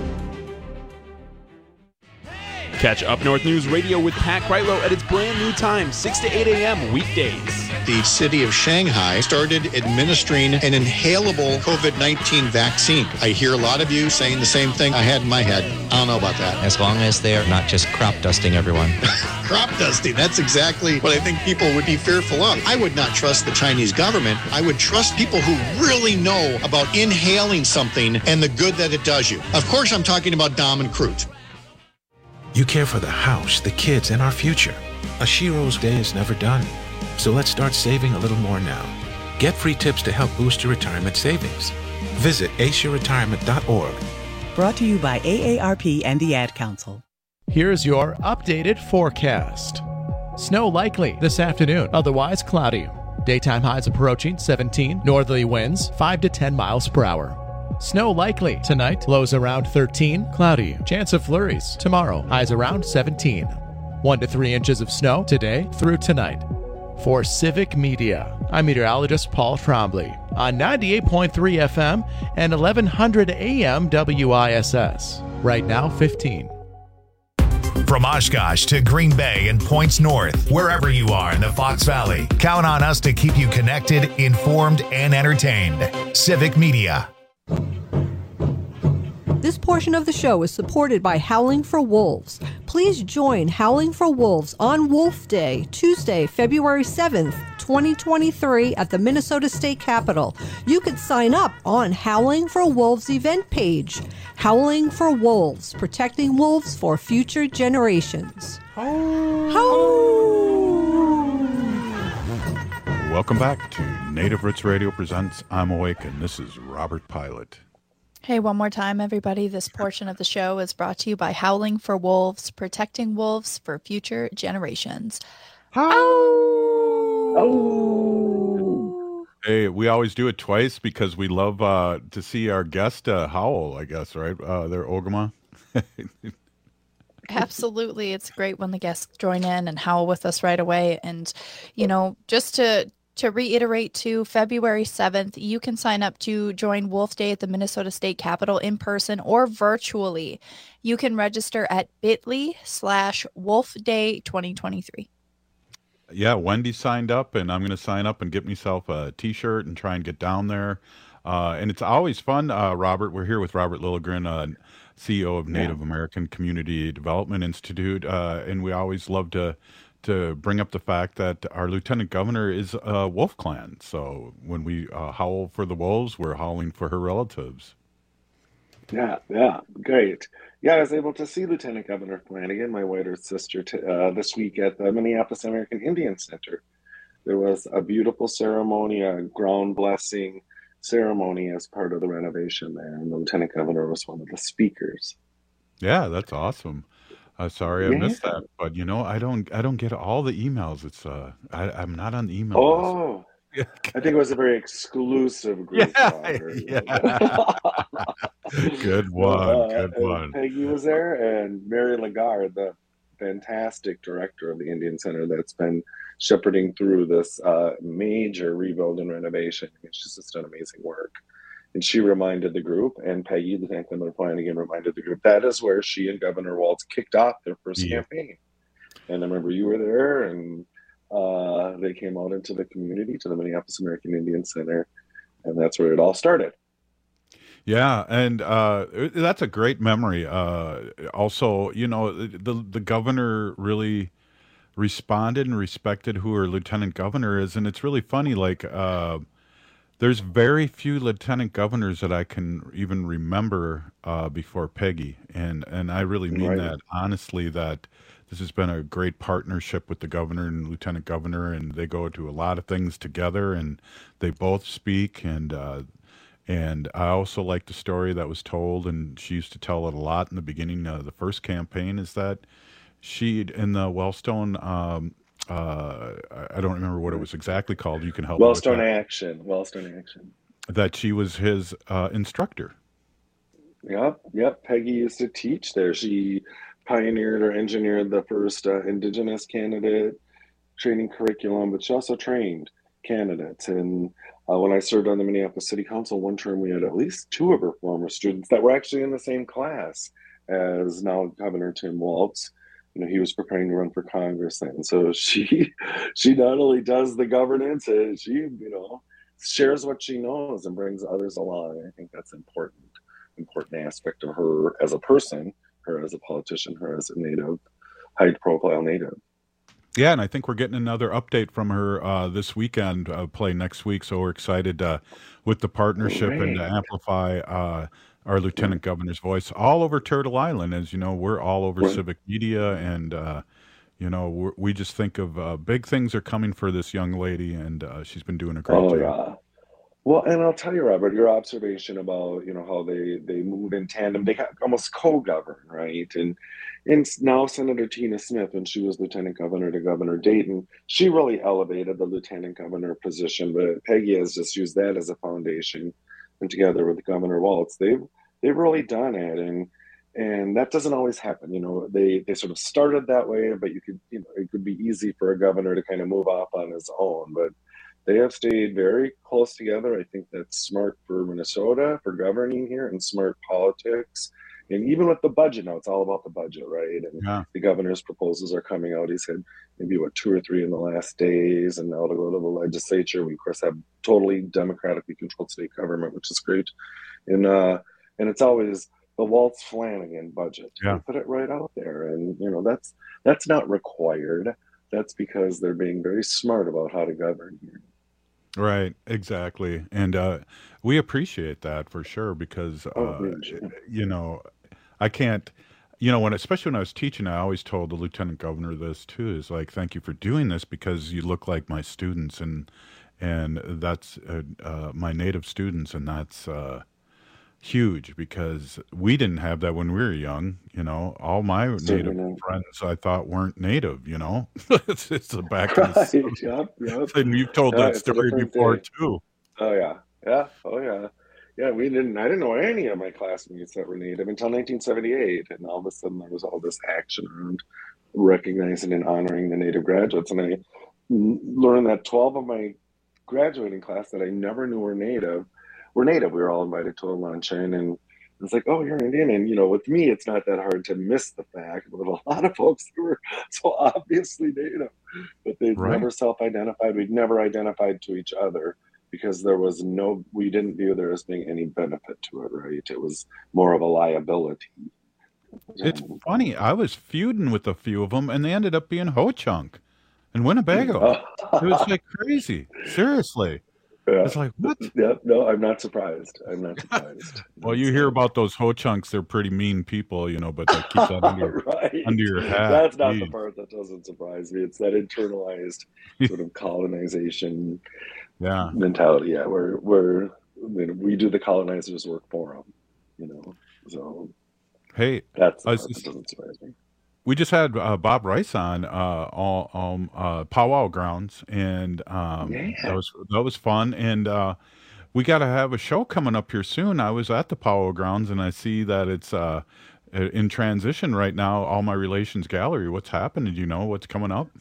Catch Up North News Radio with Pat Kreitlow at its brand new time, six to eight a.m. weekdays. The city of Shanghai started administering an inhalable COVID nineteen vaccine. I hear a lot of you saying the same thing I had in my head. I don't know about that. As long as they're not just crop dusting everyone. Crop dusting, that's exactly what I think people would be fearful of. I would not trust the Chinese government. I would trust people who really know about inhaling something and the good that it does you. Of course, I'm talking about Dom and Crute. You care for the house, the kids, and our future. A Shiro's day is never done. So let's start saving a little more now. Get free tips to help boost your retirement savings. Visit asia retirement dot org. Brought to you by A A R P and the Ad Council. Here's your updated forecast. Snow likely this afternoon, otherwise cloudy. Daytime highs approaching seventeen, northerly winds five to ten miles per hour. Snow likely tonight, lows around thirteen, cloudy. Chance of flurries tomorrow, highs around seventeen. One to three inches of snow today through tonight. For Civic Media, I'm meteorologist Paul Trombley on ninety-eight point three F M and eleven hundred A M W I S S. Right now, fifteen. From Oshkosh to Green Bay and points north, wherever you are in the Fox Valley, count on us to keep you connected, informed, and entertained. Civic Media. This portion of the show is supported by Howling for Wolves. Please join Howling for Wolves on Wolf Day, Tuesday, February seventh, twenty twenty-three at the Minnesota State Capitol. You can sign up on Howling for Wolves event page. Howling for Wolves, protecting wolves for future generations. Welcome back to Native Roots Radio presents I'm Awake, and this is Robert Pilot. Hey, one more time, everybody. This portion of the show is brought to you by Howling for Wolves, protecting wolves for future generations. Oh. Hey, we always do it twice because we love uh, to see our guest uh, howl, I guess, right? Uh, there, Ogama. Absolutely. It's great when the guests join in and howl with us right away. And, you know, just to to reiterate too, February seventh, you can sign up to join Wolf Day at the Minnesota State Capitol in person or virtually. You can register at bit.ly slash Wolf Day twenty twenty-three. Yeah, Wendy signed up, and I'm going to sign up and get myself a T-shirt and try and get down there. Uh, and it's always fun, uh, Robert. We're here with Robert Lilligren, uh, C E O of Native yeah. American Community Development Institute, uh, and we always love to to bring up the fact that our lieutenant governor is a Wolf Clan. So when we uh, howl for the wolves, we're howling for her relatives. Yeah, yeah, great. Yeah, I was able to see Lieutenant Governor Flanagan, my whiter sister, t- uh, this week at the Minneapolis American Indian Center. There was a beautiful ceremony, a ground blessing ceremony as part of the renovation there, and the Lieutenant Governor was one of the speakers. Yeah, that's awesome. Uh, sorry I Yeah. missed that, but you know I don't I don't get all the emails. It's uh I, I'm not on the email Oh, I think it was a very exclusive group. Yeah, Robert. yeah. Good one, Uh, good and one. Peggy was there, and Mary Lagarde, the fantastic director of the Indian Center that's been shepherding through this uh, major rebuild and renovation. She's just done amazing work. And she reminded the group, and Peggy, the Lieutenant Governor Flanagan, reminded the group, that is where she and Governor Walz kicked off their first Yeah. campaign. And I remember you were there, and uh, they came out into the community, to the Minneapolis American Indian Center, and that's where it all started. Yeah, and uh, it- that's a great memory. Uh, also, you know, the the governor really responded and respected who her lieutenant governor is, and it's really funny. Like, uh, there's very few lieutenant governors that I can even remember uh, before Peggy, and and I really mean Right. that honestly. That this has been a great partnership with the governor and lieutenant governor, and they go to a lot of things together, and they both speak. And uh, and I also like the story that was told, and she used to tell it a lot in the beginning of the first campaign, is that she, in the Wellstone, um, uh, I I don't remember what it was exactly called. You can help me with Wellstone that. Action. Wellstone Action. That she was his uh, instructor. Yep, yep. Peggy used to teach there. She pioneered or engineered the first uh, Indigenous candidate training curriculum, but she also trained candidates. And uh, when I served on the Minneapolis City Council, one term we had at least two of her former students that were actually in the same class as now Governor Tim Walz. You know, he was preparing to run for Congress then. So she she not only does the governance, uh, she, you know, shares what she knows and brings others along. I think that's important, important aspect of her as a person, her as a politician, her as a native, high profile native. Yeah, and I think we're getting another update from her uh, this weekend, uh, play next week. So we're excited uh, with the partnership and to Great. amplify uh, our lieutenant governor's voice all over Turtle Island. As you know, we're all over Right. civic media, and uh, you know, we're, we just think of uh, big things are coming for this young lady, and uh, she's been doing a great Oh job. yeah. Well, and I'll tell you, Robert, your observation about, you know, how they they move in tandem, they ca- almost co-govern, right? And and s- now Senator Tina Smith, when she was lieutenant governor to Governor Dayton, she really elevated the lieutenant governor position. But Peggy has just used that as a foundation, and together with Governor Walz, they've they've really done it. And and that doesn't always happen. You know, they they sort of started that way, but you could, you know, it could be easy for a governor to kind of move off on his own, but they have stayed very close together. I think that's smart for Minnesota, for governing here, and smart politics. And even with the budget now, it's all about the budget, right? And Yeah. the governor's proposals are coming out. He's had maybe, what, two or three in the last days, and now to go to the legislature. We, of course, have totally democratically controlled state government, which is great. And uh, and it's always the Waltz Flanagan budget. Yeah. They put it right out there. And, you know, that's that's not required. That's because they're being very smart about how to govern here. Right, exactly. And uh, we appreciate that for sure because, Oh, uh, huge. Yeah. you know, I can't, you know, when, especially when I was teaching, I always told the lieutenant governor this too, is like, thank you for doing this because you look like my students, and, and that's uh, uh, my native students. And that's uh, huge because we didn't have that when we were young. You know, all my native Certainly. friends I thought weren't native, you know, it's, it's the back of the Right. Yep. Yep. and you've told Yeah, that it's a story different before day. too. Oh yeah, yeah, oh yeah, yeah. We didn't. I didn't know any of my classmates that were Native until nineteen seventy-eight, and all of a sudden there was all this action around recognizing and honoring the Native graduates, and I learned that twelve of my graduating class that I never knew were Native were Native. We were all invited to a luncheon, and it's like, oh, you're Indian, and you know, with me, it's not that hard to miss the fact. But a lot of folks were so obviously Native, but they'd Right. never self-identified. We'd never identified to each other, because there was no, we didn't view there as being any benefit to it, right? It was more of a liability. It's funny. I was feuding with a few of them, and they ended up being Ho-Chunk and Winnebago. It was like crazy. Seriously. Yeah. It's like, what? Yeah, no, I'm not surprised. I'm not surprised. Well, you hear about those Ho-Chunks. They're pretty mean people, you know, but they keep that under, your, Right. under your hat. That's not the Jeez. part that doesn't surprise me. It's that internalized sort of colonization yeah. mentality. Yeah, where where I mean, we do the colonizers' work for them, you know. So Hey, that's the I part was that just- doesn't surprise me. we just had uh, Bob Rice on uh, all um, uh, Powwow Grounds, and um, Yeah. that was that was fun. And uh, we got to have a show coming up here soon. I was at the Powwow Grounds, and I see that it's uh, in transition right now. All My Relations Gallery. What's happening? Do you know what's coming up?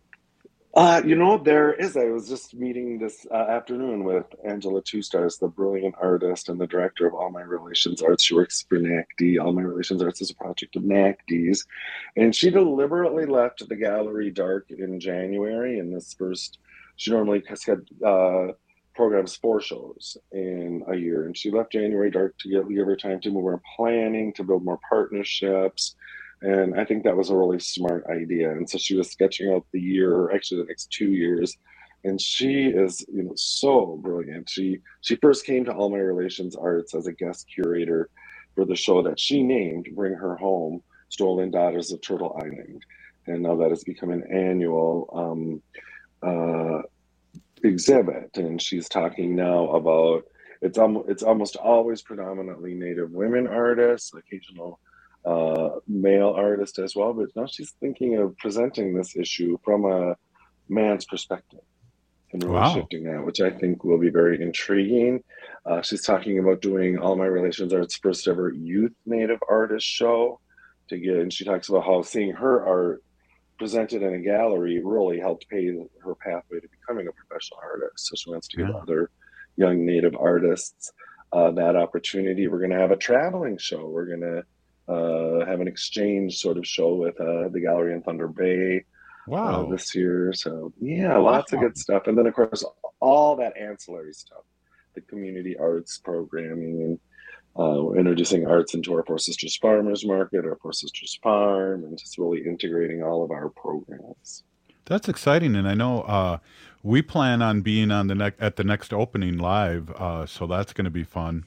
Uh, you know, there is. I was just meeting this uh, afternoon with Angela Two Stars, the brilliant artist and the director of All My Relations Arts. She works for N A C D. All My Relations Arts is a project of N A C D's. And she deliberately left the gallery dark in January. And this first, she normally has had uh, programs four shows in a year. And she left January dark to give, give her time to move more planning, to build more partnerships. And I think that was a really smart idea. And so she was sketching out the year, or actually the next two years. And she is, you know, so brilliant. She she first came to All My Relations Arts as a guest curator for the show that she named Bring Her Home, Stolen Daughters of Turtle Island. And now that has become an annual um, uh, exhibit. And she's talking now about, it's, um, it's almost always predominantly Native women artists, occasional uh, male artist as well, but now she's thinking of presenting this issue from a man's perspective and really Wow. shifting that, which I think will be very intriguing. Uh, she's talking about doing All My Relations Arts' first ever youth Native artist show to get, and she talks about how seeing her art presented in a gallery really helped pave her pathway to becoming a professional artist. So she wants to give Yeah. other young Native artists uh, that opportunity. We're going to have a traveling show. We're going to uh, have an exchange sort of show with uh, the gallery in Thunder Bay Wow. uh, this year. So yeah, lots of good stuff. And then of course, all that ancillary stuff, the community arts programming, and uh, we're introducing arts into our Four Sisters Farmers Market, our Four Sisters Farm, and just really integrating all of our programs. That's exciting, and I know uh, we plan on being on the ne- at the next opening live, uh, so that's going to be fun.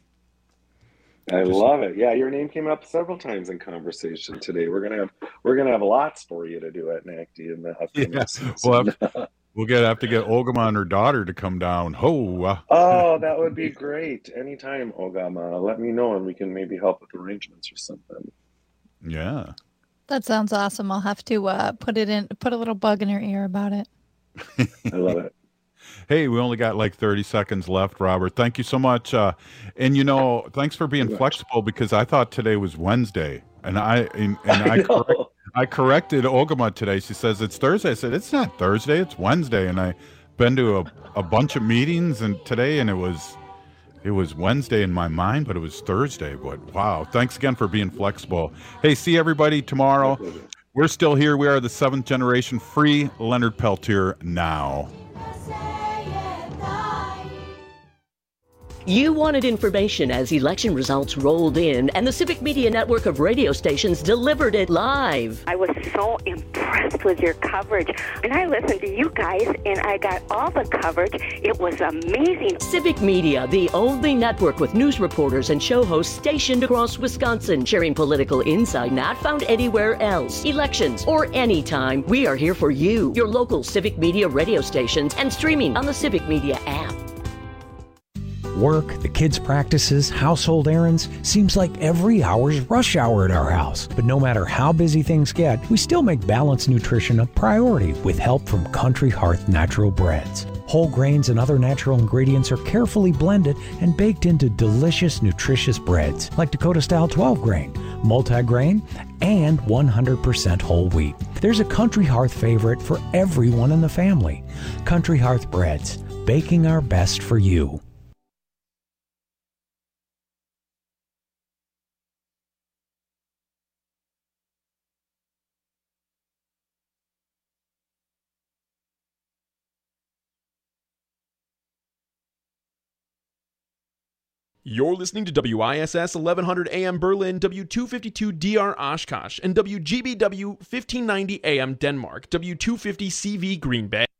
I Just- love it. Yeah, your name came up several times in conversation today. We're gonna have we're gonna have lots for you to do at N A C D in the upcoming Yeah, season. we'll have, we'll get have to get Ogama and her daughter to come down. Ho! uh, Oh, that would be great. Anytime, Ogama. Let me know and we can maybe help with arrangements or something. Yeah. That sounds awesome. I'll have to uh, put it in, put a little bug in her ear about it. I love it. Hey, we only got like thirty seconds left, Robert. Thank you so much. Uh, and you know, thanks for being flexible, because I thought today was Wednesday, and I and, and I, I know. correct, I corrected Ogama today. She says it's Thursday. I said it's not Thursday, it's Wednesday. And I been to a, a bunch of meetings and today, and it was it was Wednesday in my mind, but it was Thursday. But wow, thanks again for being flexible. Hey, see everybody tomorrow. We're still here. We are the seventh generation. Free Leonard Peltier now. You wanted information as election results rolled in, and the Civic Media network of radio stations delivered it live. I was so impressed with your coverage. And I listened to you guys, and I got all the coverage. It was amazing. Civic Media, the only network with news reporters and show hosts stationed across Wisconsin, sharing political insight not found anywhere else. Elections or anytime, we are here for you, your local Civic Media radio stations, and streaming on the Civic Media app. work, the kids' practices, household errands, seems like every hour's rush hour at our house. But no matter how busy things get, we still make balanced nutrition a priority with help from Country Hearth Natural Breads. Whole grains and other natural ingredients are carefully blended and baked into delicious, nutritious breads like Dakota-style twelve grain, multi-grain, and one hundred percent whole wheat. There's a Country Hearth favorite for everyone in the family. Country Hearth Breads, baking our best for you. You're listening to W I S S eleven hundred A M Berlin, W two fifty-two D R Oshkosh, and W G B W fifteen ninety A M Denmark, W two fifty C V Green Bay.